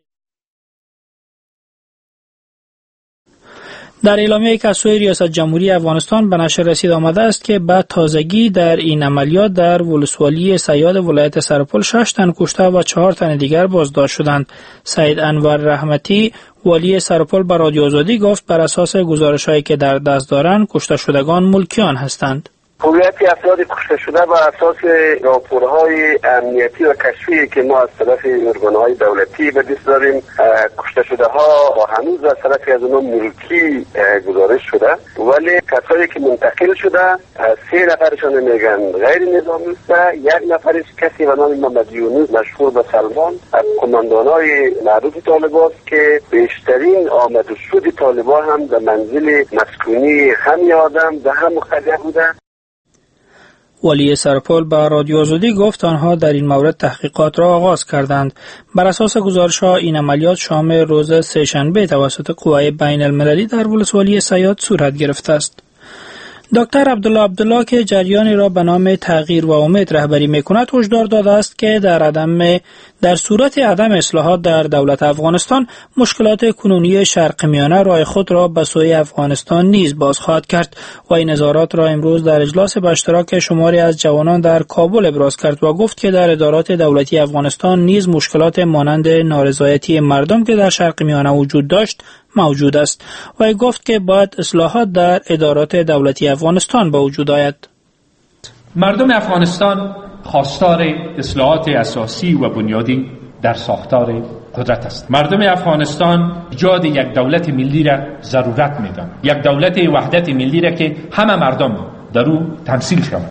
در اعلامیه‌ای که از سوی ریاست جمهوری افغانستان به نشر رسید آمده است که به تازگی در این عملیات در ولسوالی سیاد ولایت سرپل شش تن کشته و چهار تن دیگر بازداشت شدند. سید انور رحمتی والی سرپل به رادیو آزادی گفت بر اساس گزارش‌هایی که در دست دارند کشته شدگان ملکیان هستند. هویت افراد کشته شده بر اساس راپورهای امنیتی و کشفی که ما از طرف ارگان‌های دولتی به دست داریم، کشته شده ها با هنوز از طرف از اونها ملکی گزارش شده، ولی کسایی که منتقل شده سه نفرشان میگن غیر نظامی است. یک نفرش کسی به نام محمد یونس مشهور به سلمان از کماندان‌های معروف طالبان که بیشترین آمد و شد طالبان هم در منزل مسکونی همین آدم در هم قریه بوده. والی سرپل به رادیو آزادی گفت آنها در این مورد تحقیقات را آغاز کردند. بر اساس گزارش‌ها این عملیات شام روز سه‌شنبه توسط قوای بین المللی در ولسوالی سیاد صورت گرفته است. دکتر عبدالله عبدالله که جریانی را به نام تغییر و امید رهبری می‌کند هشدار داده است که در عدم در صورت عدم اصلاحات در دولت افغانستان مشکلات کنونی شرق میانه راه خود را به سوی افغانستان نیز باز خواهد کرد و این نظارات را امروز در اجلاس به اشتراک شماری از جوانان در کابل ابراز کرد و گفت که در ادارات دولتی افغانستان نیز مشکلات مانند نارضایتی مردم که در شرق میانه وجود داشت موجود است و گفت که باید اصلاحات در ادارات دولتی افغانستان به وجود آید. مردم افغانستان خواستار اصلاحات اساسی و بنیادی در ساختار قدرت است. مردم افغانستان ایجاد یک دولت ملی را ضرورت می‌دانند، یک دولت وحدت ملی را که همه مردم در او تمثیل شوند.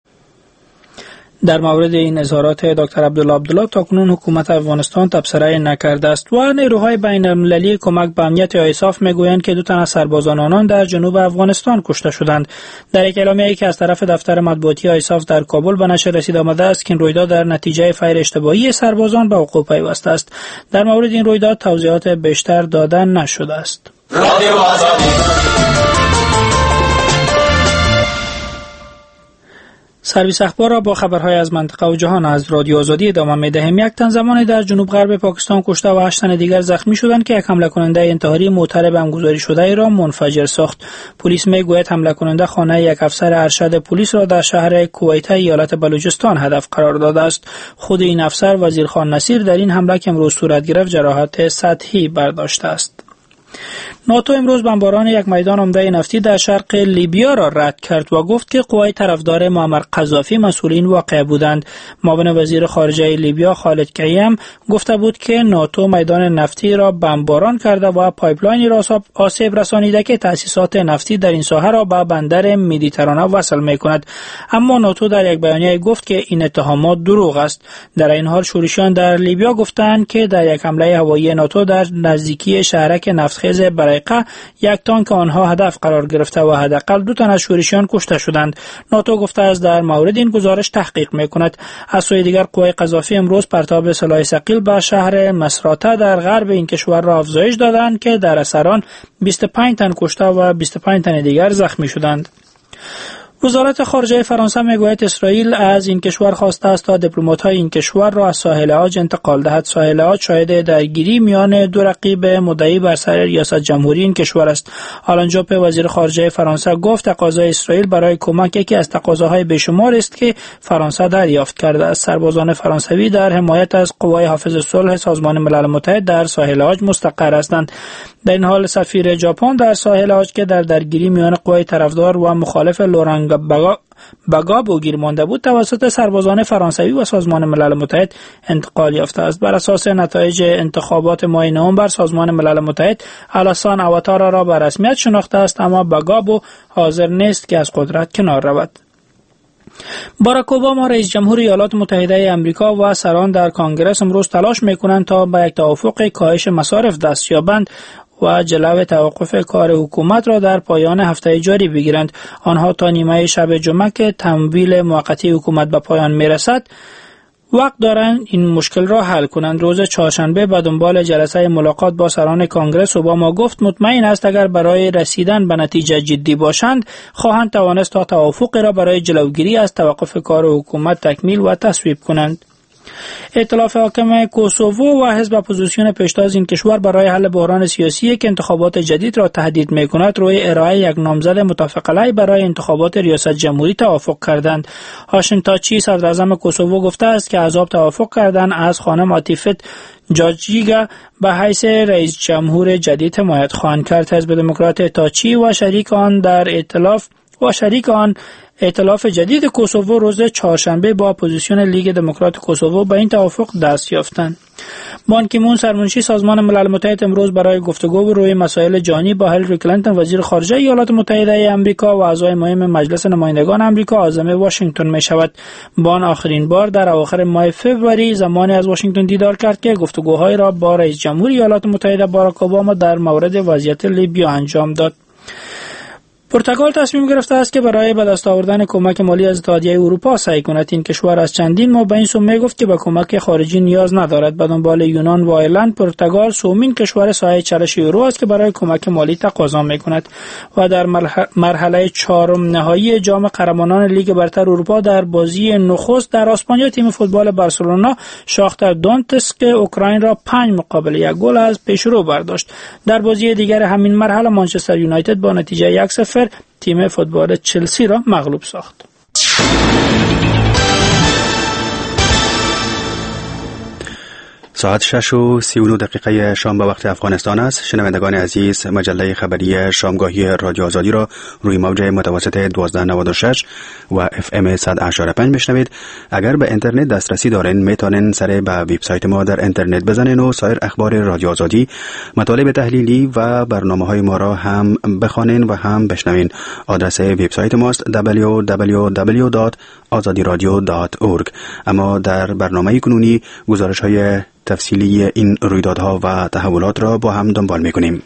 در مورد این اظهارات دکتر عبدالله عبدالله تاکنون حکومت افغانستان تبصره نکرده است و نیروهای بین المللی کمک به امنیت آیساف میگویند که دو تن از سربازان آنان در جنوب افغانستان کشته شدند. در یک اعلامیه‌ای که از طرف دفتر مطبوعاتی آیساف در کابل به نشر رسید آمده است که این رویداد در نتیجه فیر اشتباهی سربازان به وقوع پیوسته است. در مورد این رویداد توضیحات بیشتر داده نشده است. سرویس اخبار را با خبرهای از منطقه و جهان از رادیو آزادی ادامه می‌دهیم. یک تن زمانی در جنوب غرب پاکستان کشته و هشت تن دیگر زخمی شدند که یک حمله کننده انتحاری معترف به همگذاری شده ای را منفجر ساخت. پلیس میگوید حمله کننده خانه یک افسر ارشد پلیس را در شهر کویته ایالت بلوچستان هدف قرار داده است. خود این افسر وزیر خان نصیر در این حمله که امروز صورت گرفت جراحت سطحی برداشته است. ناتو امروز بمباران یک میدان عمده نفتی در شرق لیبیا را رد کرد و گفت که قوای طرفدار معمر قذافی مسئول این واقعه بودند. معاون وزیر خارجه لیبیا خالد کیم گفته بود که ناتو میدان نفتی را بمباران کرده و پایپلاینی را آسیب رسانیده که تأسیسات نفتی در این ساحه را به بندر مدیترانه وصل می‌کند. اما ناتو در یک بیانیه گفت که این اتهامات دروغ است. در این حال شورشیان در لیبیا گفتند که در یک حمله هوایی ناتو در نزدیکی شهرک نفتخیز برای یک تانک آنها هدف قرار گرفته و حداقل دو تن از شورشیان کشته شدند. ناتو گفته است در مورد این گزارش تحقیق میکند. از سوی دیگر قوای قذافی امروز پرتاب سلاح ثقیل به شهر مصراته در غرب این کشور را افزایش دادند که در اثر آن بیست و پنج تن کشته و بیست و پنج تن دیگر زخمی شدند. وزارت خارجه فرانسه میگوید اسرائیل از این کشور خواسته است تا دیپلمات‌های این کشور را از ساحل عاج انتقال دهد. ساحل عاج شاهد درگیری میان دو رقیب مدعی بر سر ریاست جمهوری این کشور است. آلان جوپه وزیر خارجه فرانسه گفت تقاضای اسرائیل برای کمک یکی از تقاضاهای بیشمار است که فرانسه دریافت کرده است. سربازان فرانسوی در حمایت از قوای حافظ صلح سازمان ملل متحد در ساحل عاج مستقر هستند. در این حال سفیر ژاپن در ساحل عاج که در درگیری میان قوای طرفدار و مخالف لوران بگا بگابو گیر مانده بود توسط سربازان فرانسوی و سازمان ملل متحد انتقال یافته است. بر اساس نتایج انتخابات ماه نوامبر سازمان ملل متحد آلاسان اواتارا را به رسمیت شناخته است، اما بگابو حاضر نیست که از قدرت کنار رود. باراک اوباما رئیس جمهور ایالات متحده آمریکا و سران در کنگره امروز تلاش می‌کنند تا به یک توافق کاهش مصارف دست یابند و جلو توقف کار حکومت را در پایان هفته جاری بگیرند. آنها تا نیمه شب جمعه که تمویل موقتی حکومت به پایان میرسد وقت دارند این مشکل را حل کنند. روز چهارشنبه به دنبال جلسه ملاقات با سران کنگره اوباما گفت مطمئن است اگر برای رسیدن به نتیجه جدی باشند خواهند توانست تا توافق را برای جلوگیری از توقف کار حکومت تکمیل و تصویب کنند. ائتلاف حاکم کوسوو و حزب اپوزیسیون پیشتاز این کشور برای حل بحران سیاسی که انتخابات جدید را تهدید می‌کند روی ارائه یک نامزد متفق علیه برای انتخابات ریاست جمهوری توافق کردند. هاشم تاچی صدراعظم کوسوو گفته است که احزاب توافق کردند از خانم عاطفه جاجیگا به حیث رئیس جمهور جدید حمایت خواهند کرد. حزب دموکرات تاچی و شریک آن در ائتلاف و شریک آن ائتلاف جدید کوسوو روز چهارشنبه با اپوزیسیون لیگ دموکرات کوسوو به این توافق دست یافتند. بان کی مون سرمنشی سازمان ملل متحد امروز برای گفتگو روی مسائل جهانی با هیلاری کلینتون وزیر خارجه ایالات متحده آمریکا و اعضای مهم مجلس نمایندگان آمریکا عازم واشنگتن می شود. بان آخرین بار در اواخر ماه فوریه زمانی از واشنگتن دیدار کرد که گفتگوهای را با رئیس جمهور ایالات متحده باراک اوباما در مورد وضعیت لیبیا انجام داد. پرتغال تصمیم گرفته است که برای به دست آوردن کمک مالی از اتحادیه اروپا سعی کند. این کشور از چندین ماه به این سو میگفت که به کمک خارجی نیاز ندارد. به دنبال یونان و ایرلند پرتغال سومین کشور ساحه چرش یورو است که برای کمک مالی تقاضا میکند و در مرحله چهارم نهایی جام قهرمانان لیگ برتر اروپا در بازی نخست در اسپانیا تیم فوتبال بارسلونا شاختر دونتسک اوکراین را پنج مقابل یک گل از پیشرو برداشت. در بازی دیگر همین مرحله منچستر یونایتد با نتیجه یک صفر تیم فوتبال چلسی را مغلوب ساخت. ساعت شش و سی و نو دقیقه شام به وقت افغانستان است. شنوندگان عزیز، مجله خبری شامگاهی رادیو آزادی را روی موج متوسط دوازده نود و شش و اف ام صد و هشت و پنج بشنوید. اگر به اینترنت دسترسی دارین میتونین سر به وبسایت ما در اینترنت بزنین و سایر اخبار رادیو آزادی، مطالب تحلیلی و برنامه‌های ما را هم بخوانین و هم بشنوین. آدرس وبسایت ماست دبلیو دبلیو دبلیو دات آزادی رادیو دات اورگ. اما در برنامه کنونی گزارش‌های تفصیلی این رویدادها و تحولات را با هم دنبال می‌کنیم.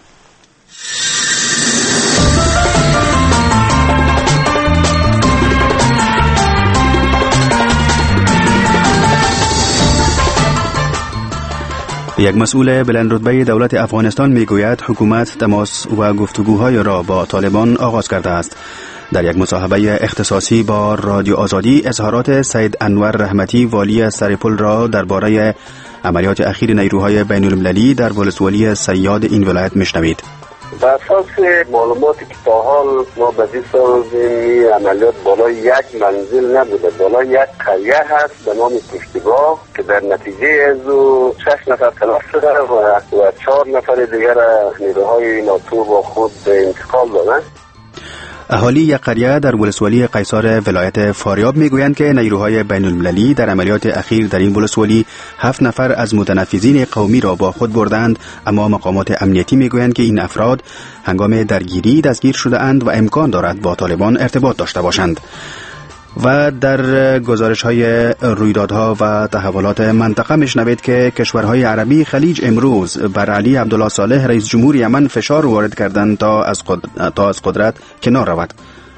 یک مسئول بلند رتبه دولت افغانستان میگوید حکومت تماس و گفتگوهای را با طالبان آغاز کرده است. در یک مصاحبه اختصاصی با رادیو آزادی اظهارات سید انور رحمتی والی سرپل را درباره عملیات اخیر نیروهای بین المللی در ولسوالی صیاد این ولایت میشنوید. بر اساس معلوماتی که تا حال ما به دست آوردیم، عملیات بالای یک منزل نبوده، بالای یک قریه هست به نام پشتگاه که در نتیجه از او شش نفر تلف شده و, و چهار نفر دیگر نیروهای ناتو با خود انتقال دادند. اهالی یک قریه در ولسوالی قیصار ولایت فاریاب میگویند که نیروهای بین المللی در عملیات اخیر در این ولسوالی هفت نفر از متنفذین قومی را با خود بردند، اما مقامات امنیتی میگویند که این افراد هنگام درگیری دستگیر شده اند و امکان دارد با طالبان ارتباط داشته باشند. و در گزارش های رویدادها و تحولات منطقه میشنوید که کشورهای عربی خلیج امروز بر علی عبدالله صالح رئیس جمهور یمن فشار وارد کردند تا از قدرت, تا از قدرت کنار رود.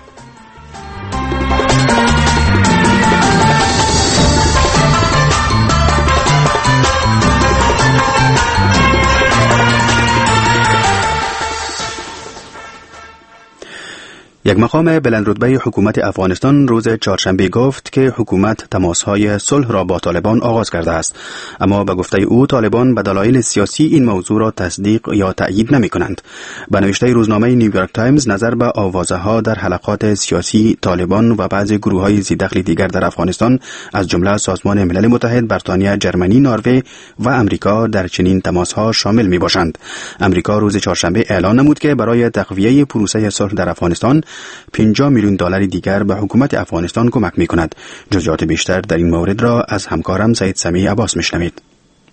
یک مقام بلندرتبه حکومت افغانستان روز چهارشنبه گفت که حکومت تماس‌های صلح را با طالبان آغاز کرده است، اما به گفته او طالبان به دلایل سیاسی این موضوع را تصدیق یا تأیید نمی‌کنند. به نوشته روزنامه نیویورک تایمز نظر به آوازه‌ها در حلقات سیاسی طالبان و بعضی گروه‌های ذی‌دخل دیگر در افغانستان از جمله سازمان ملل متحد، بریتانیا، جرمنی، نروژ و امریکا در چنین تماس‌ها شامل می‌باشند. امریکا روز چهارشنبه اعلام نمود که برای تقویه پروسه صلح در افغانستان پنجاه میلیون دلار دیگر به حکومت افغانستان کمک می‌کند. جزئیات بیشتر در این مورد را از همکارم سید سمیع عباس می‌شنوید.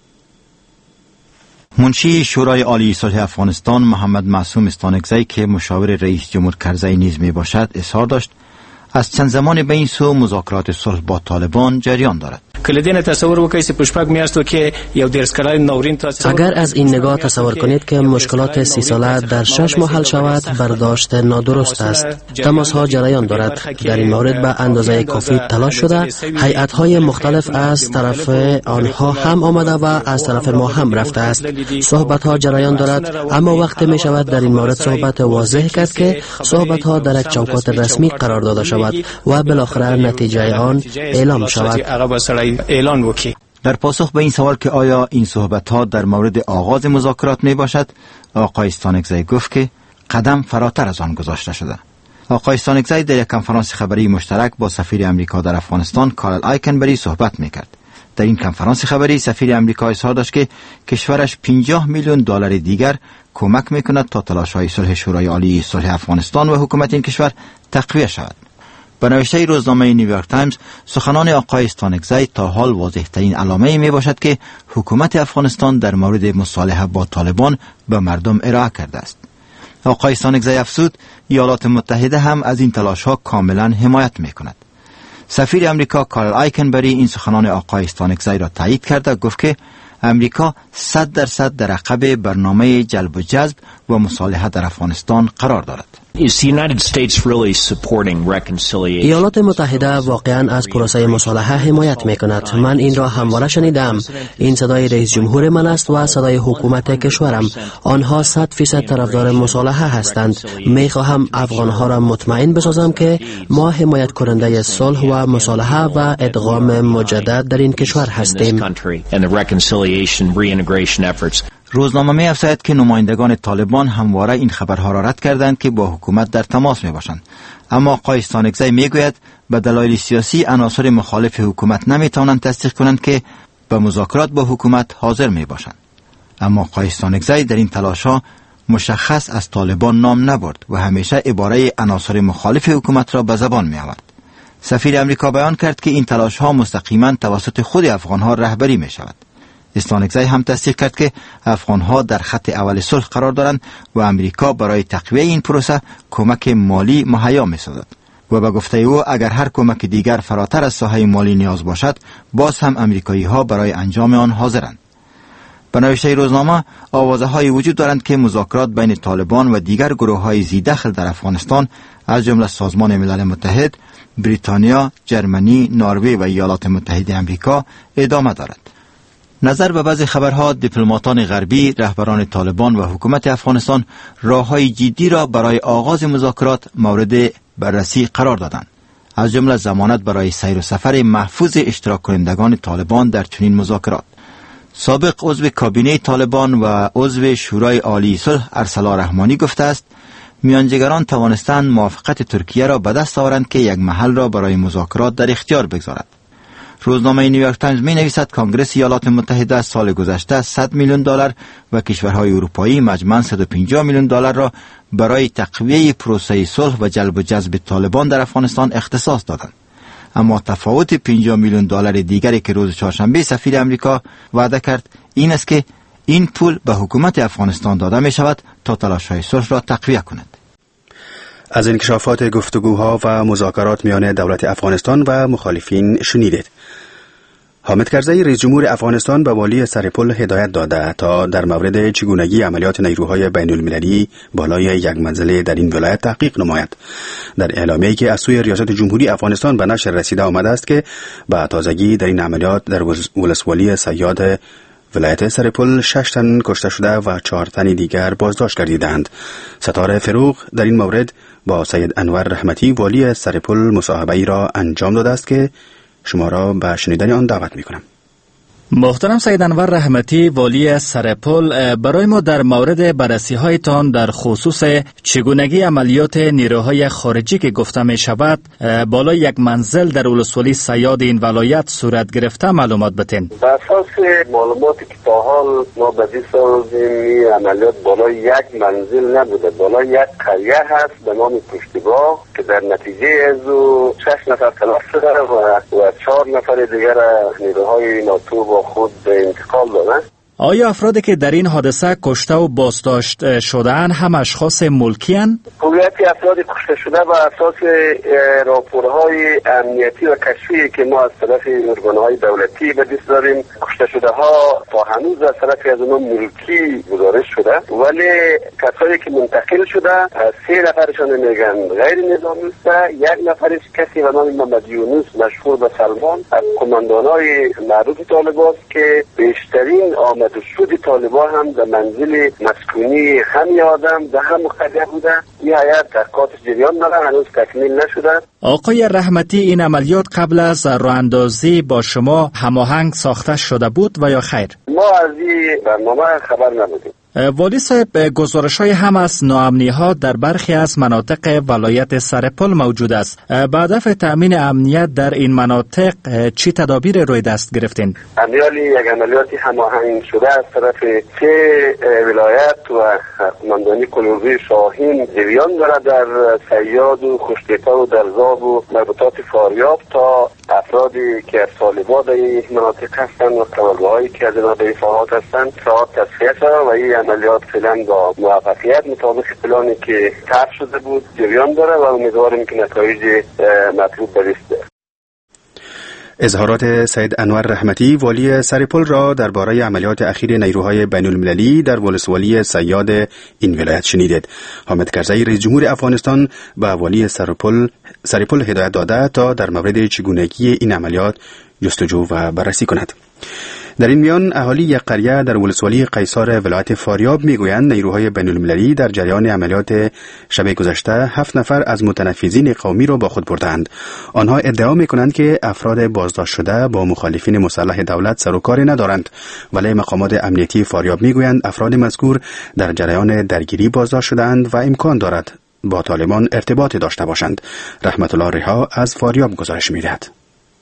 منشی شورای عالی صلح افغانستان محمد معصوم استانکزی که مشاور رئیس جمهور کرزی نیز میباشد اظهار داشت از چند زمان به این سو مذاکرات صلح با طالبان جریان دارد. اگر از این نگاه تصور کنید که مشکلات سی ساله در شش ماه حل شود، برداشت نادرست است. تماس ها جریان دارد. در این مورد به اندازه کافی تلاش شده. هیئت های مختلف از طرف آنها هم آمده و از طرف ما هم رفته است. صحبت ها جریان دارد، اما وقت می شود در این مورد صحبت واضح کرد که صحبت ها در یک چوکات رسمی قرار داده شود و بالاخره نتیجه آن اعلام شود. اعلان وکي. در پاسخ به این سوال که آیا این صحبت‌ها در مورد آغاز مذاکرات می باشد، آقای استانکزی گفت که قدم فراتر از آن گذاشته شده. آقای استانکزی در یک کنفرانس خبری مشترک با سفیر امریکا در افغانستان کارل آیکنبری صحبت می کرد. در این کنفرانس خبری سفیر امریکا اظهار داشت که کشورش پنجاه میلیون دلار دیگر کمک می کند تا تلاش‌های صلح شورای عالی صلح افغانستان و حکومت این کشور تقویه شود. به نوشته روزنامه نیویورک تایمز سخنان آقای استانکزی تا حال واضح ترین علامه می باشد که حکومت افغانستان در مورد مصالحه با طالبان به مردم ارائه کرده است. آقای استانکزی افزود ایالات متحده هم از این تلاش ها کاملا حمایت می کند. سفیر امریکا کارل آیکنبری این سخنان آقای استانکزی را تایید کرده، گفت که امریکا صد درصد در عقب برنامه جلب و جذب و مصالحه در افغانستان قرار دارد. ایالات متحده واقعا از پروسه مصالحه حمایت می کند. من این را همواره شنیدم. این صدای رئیس جمهور من است و صدای حکومت کشورم. آنها صد فیصد طرفدار مصالحه هستند. می خواهم افغانها را مطمئن بسازم که ما حمایت کننده صلح و مصالحه و ادغام مجدد در این کشور هستیم. روزنامه می افزاید که نمایندگان طالبان همواره این خبرها را رد کردند که با حکومت در تماس می باشند، اما آقای استانکزی می گوید به دلایل سیاسی عناصر مخالف حکومت نمی توانند تصدیق کنند که به مذاکرات با حکومت حاضر می باشند. اما قیس ستانکزی در این تلاش‌ها مشخص از طالبان نام نبرد و همیشه عباره عناصر مخالف حکومت را به زبان می آورد. سفیر امریکا بیان کرد که این تلاش‌ها مستقیما توسط خود افغان‌ها رهبری می شود. ستانکزی هم تصدیق کرد که افغان‌ها در خط اول صلح قرار دارند و امریکا برای تقویه این پروسه کمک مالی مهیا می‌سازد و به گفته او اگر هر کمک دیگر فراتر از ساحه مالی نیاز باشد باز هم امریکایی‌ها برای انجام آن حاضرند. به نوشته روزنامه آوازه‌هایی وجود دارند که مذاکرات بین طالبان و دیگر گروه‌های ذی‌دخل در افغانستان از جمله سازمان ملل متحد، بریتانیا، جرمنی، نروژ و ایالات متحده آمریکا ادامه دارد. نظر به بعضی خبرها دیپلماتان غربی، رهبران طالبان و حکومت افغانستان راه‌های جدی را برای آغاز مذاکرات مورد بررسی قرار دادند. از جمله ضمانت برای سیر و سفر محفوظ اشتراک کنندگان طالبان در چنین مذاکرات. سابق عضو کابینه طالبان و عضو شورای عالی صلح ارسلا رحمانی گفته است میانجیگران توانستند موافقت ترکیه را به دست آورند که یک محل را برای مذاکرات در اختیار بگذارد. روزنامه نیویورک تایمز می نویسد کنگره ایالات متحده سال گذشته صد میلیون دلار و کشورهای اروپایی مجموعاً صد و پنجاه میلیون دلار را برای تقویه پروسه صلح و جلب و جذب طالبان در افغانستان اختصاص دادند. اما تفاوت پنجاه میلیون دلار دیگری که روز چهارشنبه سفیر امریکا وعده کرد این است که این پول به حکومت افغانستان داده می شود تا تلاش‌های صلح را تقویه کند. از انکشافات گفتگوها و مذاکرات میان دولت افغانستان و مخالفین شنیدید. حامد کرزی رئیس جمهور افغانستان به والی سرپل هدایت داده تا در مورد چگونگی عملیات نیروهای بین المللی بالای یک منزله در این ولایت تحقیق نماید. در اعلامیه‌ای که از سوی ریاست جمهوری افغانستان به نشر رسیده آمده است که با تازگی در این عملیات در ولسوالی صیاد ولایت سرپل شش تن کشته شده و چهار تن دیگر بازداشت گردیدند. ستاره فروغ در این مورد با سید انور رحمتی والی سرپل مصاحبه‌ای را انجام داده است که شما را به شنیدن آن دعوت می‌کنم. محترم سید انور رحمتی والی سرپل، برای ما در مورد بررسی هایتان در خصوص چگونگی عملیات نیروهای خارجی که گفته می شود بالای یک منزل در ولسوالی صیاد این ولایت صورت گرفته معلومات بتین. بر اساس معلوماتی که تا حال ما به دست آوردیم عملیات بالای یک منزل نبوده، بالای یک قریه هست به نام پشتیباه که در نتیجه از او شش نفر تلف شده و, و چهار نفر دیگر نیروهای ناتو با خود انتقال دادن. آیا افرادی که در این حادثه کشته و بازداشت شده‌اند هم اشخاص ملکی اند؟ هویت افراد کشته شده بر اساس راپورهای امنیتی و کشفی که ما از طرف ارگان‌های دولتی به دست داریم، کشته شده ها تا هنوز از طرف از اونها ملکی گزارش شده، ولی کسایی که منتقل شده سه نفرشون میگن غیر نظامی است. یک نفرش کسی به نام محمد یونس مشهور به سلمان از کماندانای معروف طالبان که بیشترین آمد و شد طالبان هم در منزل مسکونی همین آدم در هم مقدر بوده. این حیات تحقیقات جریان داره، هنوز تکمیل نشده. آقای رحمتی، این عملیات قبل از راه‌اندازی با شما هماهنگ ساخته شده بود و یا خیر؟ ما از این برنامه خبر نبودیم. والی صاحب، گزارش‌های هم از ناامنی‌ها در برخی از مناطق ولایت سرپل موجود است. به هدف تأمین امنیت در این مناطق چی تدابیر روی دست گرفتین؟ عملیاتی یک عملیاتی هماهنگ شده از طرف سه ولایت و قماندانی کلوزی شاهین جریان دارد در صیاد و خوشتیپه و درزاب و مربوطات فاریاب تا افرادی که از طالبان در این مناطق هستند و قبلهایی که از اینا در فعالیت هستند ساعت تصفیه شده و این عملیات فعلا با موفقیت مطابق پلانی که طرح شده بود جریان داره و امیدواریم که نتایج مطلوب به دست بیاید. اظهارات سید انور رحمتی والی سرپل را درباره عملیات اخیر نیروهای بین المللی در ولسوالی صیاد این ولایت شنیدید. حامد کرزی رئیس جمهور افغانستان به والی سرپل سرپل هدایت داده تا در مورد چگونگی این عملیات جستجو و بررسی کند. در این میان اهالی یک قریه در ولسوالی قیصار ولایت فاریاب میگویند نیروهای بین المللی در جریان عملیات شب گذشته هفت نفر از متنفذین قومی را با خود بردند. آنها ادعا میکنند که افراد بازداشت شده با مخالفین مسلح دولت سر و کاری ندارند، ولی مقامات امنیتی فاریاب میگویند افراد مذکور در جریان درگیری بازداشت شدند و امکان دارد با طالبان ارتباط داشته باشند. رحمت الله ریحا از فاریاب گزارش میدهد.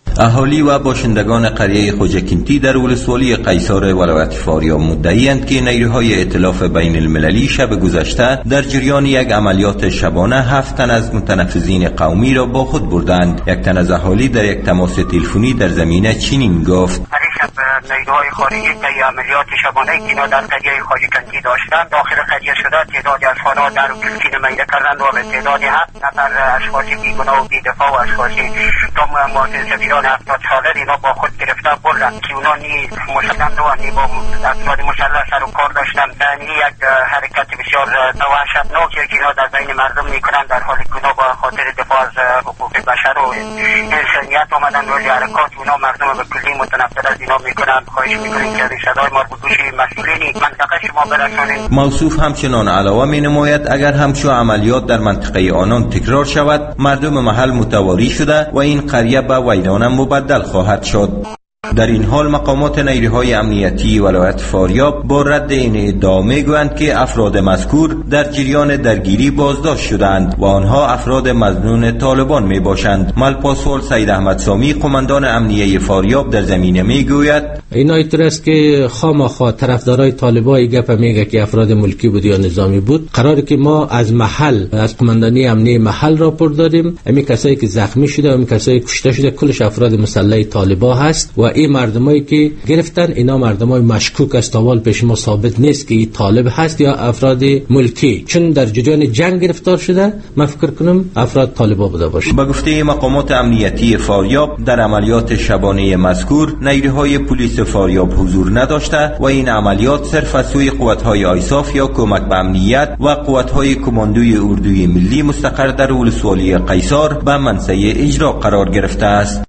اهالی و باشندگان قریه خوجکنتی در ولسوالی قیصار ولایت فاریاب مدعی‌اند که نیروهای ائتلاف بین المللی شب گذشته در جریان یک عملیات شبانه هفت تن از متنفذین قومی را با خود بردند. یک تن از اهالی در یک تماس تلفنی در زمینه چنین گفت: نیروهای خارجی طی عملیات شبانه که اینا در قریه خوجکنتی داشتند داخل قریه شده تعدادی از خانه‌ها در و کلکین میده کردند و به تعداد هفت نفر اشخاص بیگناه و بی‌دفاع و اشخاص تام معترضین هفتاد ساله اینا با خود گرفته بردند که اونا نی مسلح و نی با افراد مسلح سر و کار داشتند. نی یک حرکت بسیار وحشتناکی که اینا در بین مردم میکنند در حالی که اونا با خاطر دفاع از حقوق بشر و انسانیت آمدن و حرکات اونا مردم به کلی متنفر از اینا میکنند. خواهش میکنیم که صدای ما رو به گوش مسئولین منطقه شما برسانید. موصوف همچنان علاوه می نماید اگر همچو عملیات در منطقه آنان تکرار شود مردم محل متواری شده و این قریه به ویرانه مبدل خواهد شد. در این حال مقامات نیروهای امنیتی ولایت فاریاب با رد این ادعا میگویند که افراد مذکور در جریان درگیری بازداشت شدند و آنها افراد مظنون طالبان می باشند. ملپاسوال سید احمد سامی قماندان امنیه فاریاب در زمینه میگوید: اینا اینطور است که خامخا طرفدارای طالبای گپ میگه که افراد ملکی بود یا نظامی بود. قراره که ما از محل از قماندانی امنیه محل راپور داریم. همین کسایی که زخمی شده و همین کسایی کشته شده کلش افراد مسلح طالبا هست و این مردمایی که گرفتن اینا مردمای مشکوک است. اول پیش ما ثابت نیست که این طالب هست یا افراد ملکی، چون در جریان جنگ گرفتار شده. من فکر کنم افراد طالبا بوده باشه. با گفته مقامات امنیتی فاریاب در عملیات شبانه مذکور نیروهای پلیس فاریاب حضور نداشته و این عملیات صرف از سوی قوت‌های آیساف یا کمک به امنیت و قوت‌های کماندوی اردوی ملی مستقر در ولسوالی قیصار به منصه اجرا قرار گرفته است.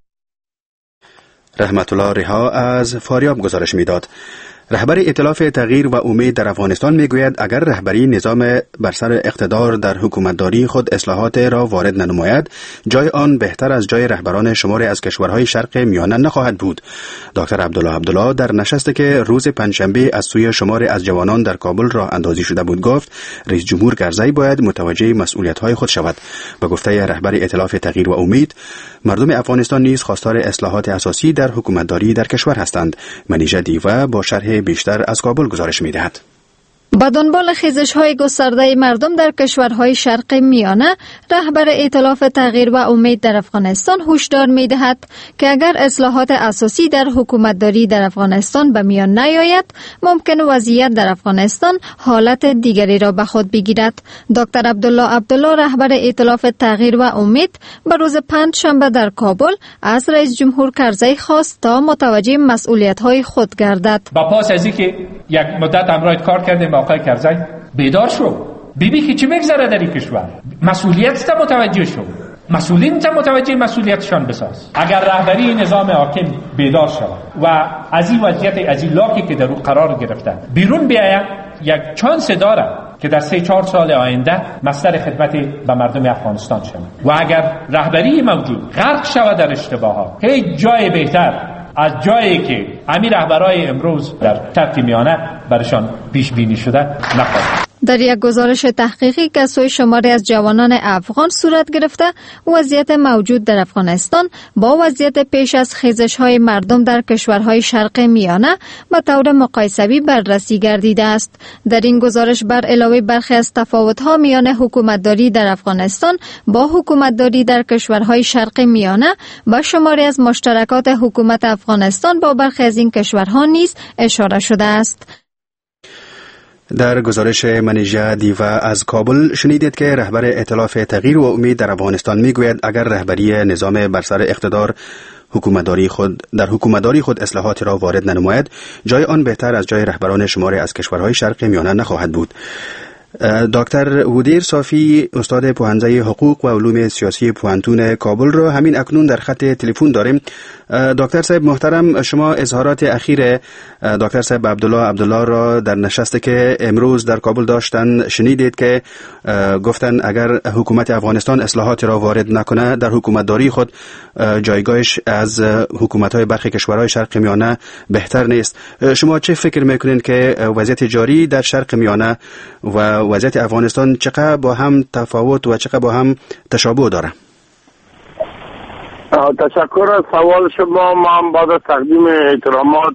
رحمت الله رها از فاریاب گزارش میداد. رهبر ائتلاف تغییر و امید در افغانستان میگوید اگر رهبری نظام بر سر اقتدار در حکومتداری خود اصلاحات را وارد ننماید جای آن بهتر از جای رهبران شماری از کشورهای شرق میانه نخواهد بود. دکتر عبدالله عبدالله در نشستی که روز پنجشنبه از سوی شماری از جوانان در کابل راه اندازی شده بود گفت رئیس جمهور کرزی باید متوجه مسئولیت‌های خود شود. به گفته رهبر ائتلاف تغییر و امید مردم افغانستان نیز خواستار اصلاحات اساسی در حکومتداری در کشور هستند. منیژه دیوه با شرح بیشتر از کابل گزارش می‌دهد. با دنبال خیزش‌های گسترده مردم در کشورهای شرق میانه، رهبر ائتلاف تغییر و امید در افغانستان هشدار می‌دهد که اگر اصلاحات اساسی در حکومتداری در افغانستان به میان نیاید، ممکن وضعیت در افغانستان حالت دیگری را به خود بگیرد. دکتر عبدالله عبدالله رهبر ائتلاف تغییر و امید به روز پنجشنبه در کابل از رئیس جمهور کرزی خواست تا متوجه مسئولیت‌های خود گردد. با پاس از اینکه یک مدت همراه کار کردیم آقای کرزی بیدار شو، ببین که چی میگذره در این کشور، مسئولیت تا متوجه شو، مسئولین تا متوجه مسئولیتشان بساز. اگر رهبری نظام حاکم بیدار شود و از این وضعیت از این لاکی که در او قرار گرفته بیرون بیاید، یک چانس داره که در سه چهار سال آینده مصدر خدمت به مردم افغانستان شود. و اگر رهبری موجود غرق شود در اشتباهات، هیچ جای بهتر از جایی که امیر رهبرای امروز در شرق میانه برشان پیش بینی شده نخواهد. در یک گزارش تحقیقی که سوی شماری از جوانان افغان صورت گرفته، وضعیت موجود در افغانستان با وضعیت پیش از خیزش‌های مردم در کشورهای شرق میانه به طور مقایسوی بررسی گردیده است. در این گزارش بر علاوه برخی از تفاوت‌ها میان حکومتداری در افغانستان با حکومتداری در کشورهای شرق میانه و شماری از مشترکات حکومت افغانستان با برخی از این کشورها نیز اشاره شده است. در گزارش منیژه دیوه از کابل شنیدید که رهبر ائتلاف تغییر و امید در افغانستان میگوید اگر رهبری نظام بر سر اقتدار حکومتداری خود در حکومتداری خود اصلاحات را وارد ننماید جای آن بهتر از جای رهبران شماری از کشورهای شرق میانه نخواهد بود. دکتر ودیر صافی استاد پوهنځی حقوق و علوم سیاسی پوهنتون کابل را همین اکنون در خط تلفن داریم. دکتر صاحب محترم، شما اظهارات اخیر دکتر صاحب عبدالله عبدالله را در نشستی که امروز در کابل داشتن شنیدید که گفتن اگر حکومت افغانستان اصلاحات را وارد نکنه در حکومتداری خود جایگاهش از حکومت‌های برخی کشورهای شرق میانه بهتر نیست. شما چه فکر میکنید که وضعیت جاری در شرق میانه و وضعیت افغانستان چقدر با هم تفاوت و چقدر با هم تشابه داره؟ تشکر از سوال شما. من بعد از تقدیم احترامات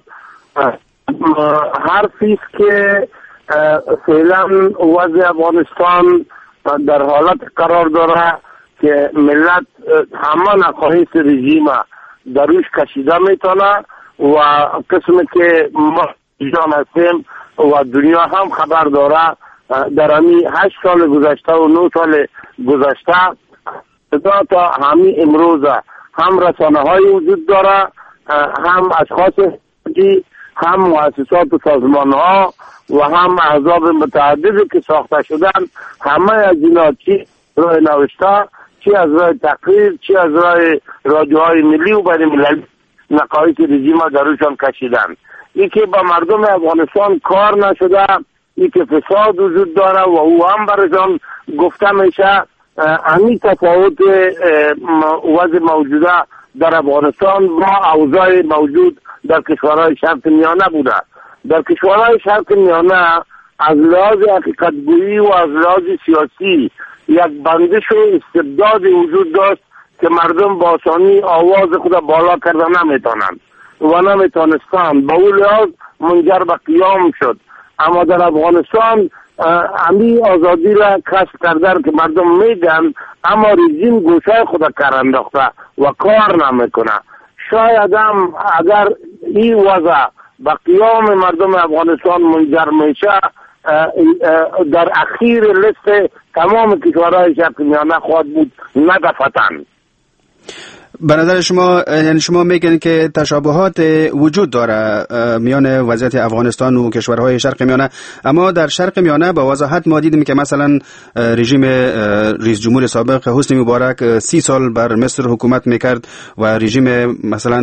حرفی است که فعلا وضع افغانستان در حالت قرار داره که ملت همه نقایص رژیم در روش کشیده میتونه و قسمی که ما جان هستیم و دنیا هم خبر داره در همی هشت سال گذشته و نه سال گذشته تا همین امروز هم رسانه های وجود داره، هم اشخاص هم مؤسسات و سازمان ها و هم احزاب متعددی که ساخته شدن، همه از اینا چی راه نوشته، چی از راه تقریر، چی از راه رادیوهای ملی و بین المللی نقایص رژیم ها دروشان کشیدن. ای که با مردم افغانستان کار نشده، ای که فساد وجود داره و او هم برشان گفته میشه. همین تفاوت وضع موجوده در افغانستان با اوضاع موجود در کشورهای شرق میانه بوده. در کشورهای شرق میانه از لحاظ حقیقتگویی و از لحاظ سیاسی یک بندش و استبداد وجود داشت که مردم با آسانی آواز خود بالا کرده نمیتونند و نمیتونستند، به اون لحاظ منجر به قیام شد. اما در افغانستان امی آزادی را کسب کردن که مردم میدن، اما رژیم گوشه خود کار انداخته و کار نمیکنه. شاید هم اگر این وضع به قیام مردم افغانستان منجر میشه، در اخیر لیست تمام کشورهای شرق میانه خواهد بود، نه دفتن. به نظر شما یعنی شما میگن که تشابهات وجود داره میان وضعیت افغانستان و کشورهای شرق میانه، اما در شرق میانه با وضاحت ما دیدیم که مثلا رژیم رئیس جمهور سابق حسنی مبارک سی سال بر مصر حکومت میکرد و رژیم مثلا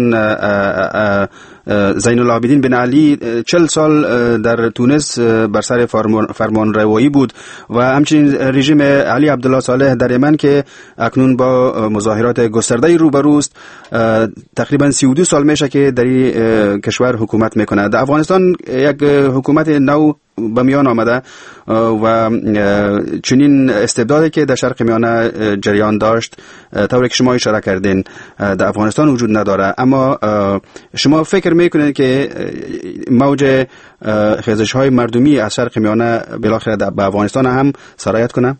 زین العابدین بن علی چل سال در تونس بر سر فرمان روایی بود و همچنین رژیم علی عبدالله صالح در یمن که اکنون با مظاهرات گسترده روبروست، تقریبا سی و دو سال میشه که در این کشور حکومت میکنه. در افغانستان یک حکومت نو به میان آمده و چنین استبدادی که در شرق میانه جریان داشت طوری که شما اشاره کردین در افغانستان وجود نداره. اما شما فکر میکنید که موج خیزش های مردمی از شرق میانه بالاخره به افغانستان هم سرایت کنه؟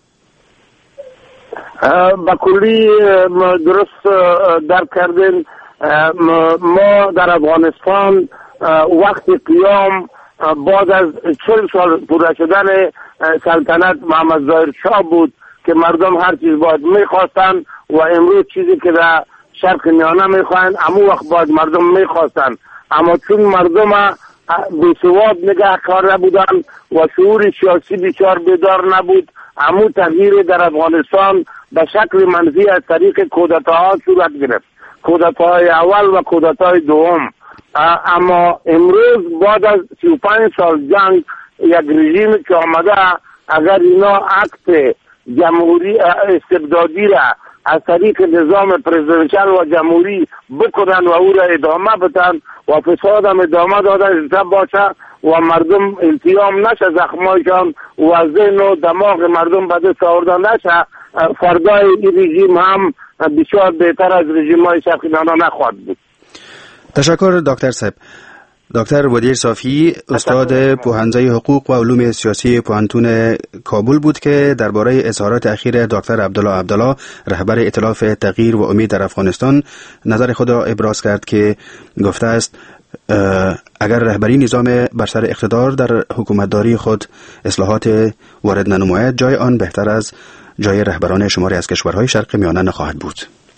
با کلی درست درک کردین. ما در افغانستان وقت قیام بعد از چل سال پوره شدن سلطنت محمد ظاهر شاه بود که مردم هر چیز باید میخواستن و امروز چیزی که در شرق میانه میخواین امو وقت باید مردم میخواستن، اما چون مردم بیسواد نگه کار نبودن و شعور سیاسی بیچار بیدار نبود، امو تغییر در افغانستان به شکل منفی از طریق کودتاها صورت گرفت، کودتاهای اول و کودتای دوم. اما امروز بعد از سی و پنج سال جنگ یک رژیم که آمده، اگر اینا عکس جمهوری استبدادی را از طریق نظام پرزیدنشال و جمهوری بکنن و او را ادامه بدن و فساد هم ادامه دادن باشه و مردم التیام نشه، زخمایشان و ذهن و دماغ مردم به دست آورده نشه، فردای این رژیم هم بسیار بهتر از رژیم های شرق میانه نخواهد بود. تشکر دکتر صاحب. دکتر ودیر صافی استاد پوهنځی حقوق و علوم سیاسی پوهنتون کابل بود که درباره اظهارات اخیر دکتر عبدالله عبدالله رهبر ائتلاف تغییر و امید در افغانستان نظر خود را ابراز کرد که گفته است اگر رهبری نظام بر سر اقتدار در حکومتداری خود اصلاحات وارد ننماید، جای آن بهتر از جای رهبران شماری از کشورهای شرق میانه نخواهد بود.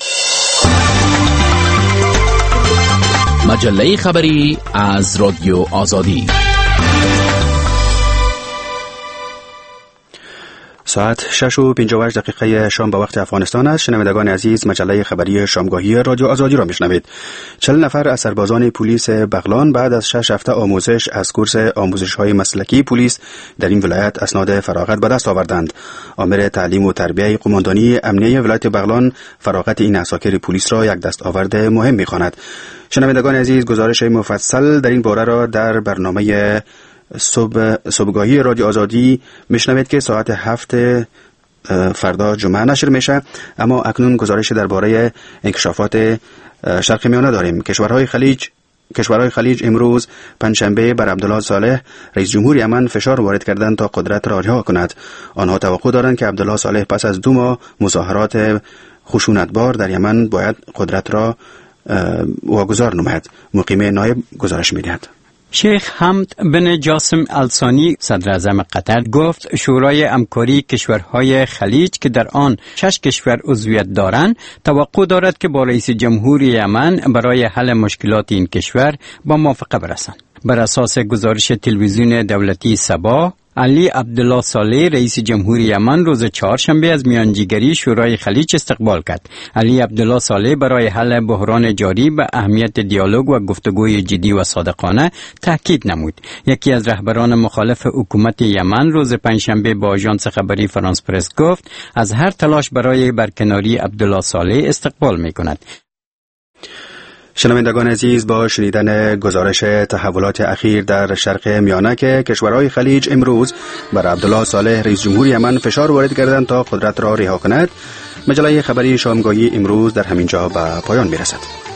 مجله خبری از رادیو آزادی. ساعت شش و پنجاه و هشت دقیقه شام به وقت افغانستان است. شنوندگان عزیز، مجله خبری شامگاهی رادیو آزادی را میشنوید. چهل نفر از سربازان پلیس بغلان بعد از شش هفته آموزش از کورس آموزش‌های مسلکی پلیس در این ولایت اسناد فراغت به دست آوردند. آمر تعلیم و تربیه قماندانی امنیه ولایت بغلان فراغت این عساکر پلیس را یک دستاورد مهم می‌خواند. شنوندگان عزیز، گزارش مفصل در این باره را در برنامه صبح صبحگاهی رادیو آزادی میشنوید که ساعت هفت فردا جمعه نشر میشه. اما اکنون گزارش درباره انکشافات شرق میانه داریم. کشورهای خلیج کشورهای خلیج امروز پنجشنبه بر عبدالله صالح رئیس جمهور یمن فشار وارد کردند تا قدرت را رها کند. آنها توقع دارند که عبدالله صالح پس از دو ماه مظاهرات خشونتبار در یمن باید قدرت را واگذار نماید. مقیم نایب گزارش می‌دهد. شیخ حمد بن جاسم الثانی صدر اعظم قطر گفت شورای همکاری کشورهای خلیج که در آن شش کشور عضویت دارند توقع دارد که با رئیس جمهور یمن برای حل مشکلات این کشور با موافقه برسند. بر اساس گزارش تلویزیون دولتی سبا، علی عبدالله صالح رئیس جمهور یمن روز چهارشنبه از میانجیگری شورای خلیج استقبال کرد. علی عبدالله صالح برای حل بحران جاری به اهمیت دیالوگ و گفتگوی جدی و صادقانه تاکید نمود. یکی از رهبران مخالف حکومت یمن روز پنجشنبه با آژانس خبری فرانس پرس گفت از هر تلاش برای برکناری عبدالله صالح استقبال می‌کند. شنوندگان عزیز، با شنیدن گزارش تحولات اخیر در شرق میانه که کشورهای خلیج امروز بر عبدالله صالح رئیس جمهور یمن فشار وارد کردند تا قدرت را رها کند، مجله خبری شامگاهی امروز در همین جا به پایان میرسد.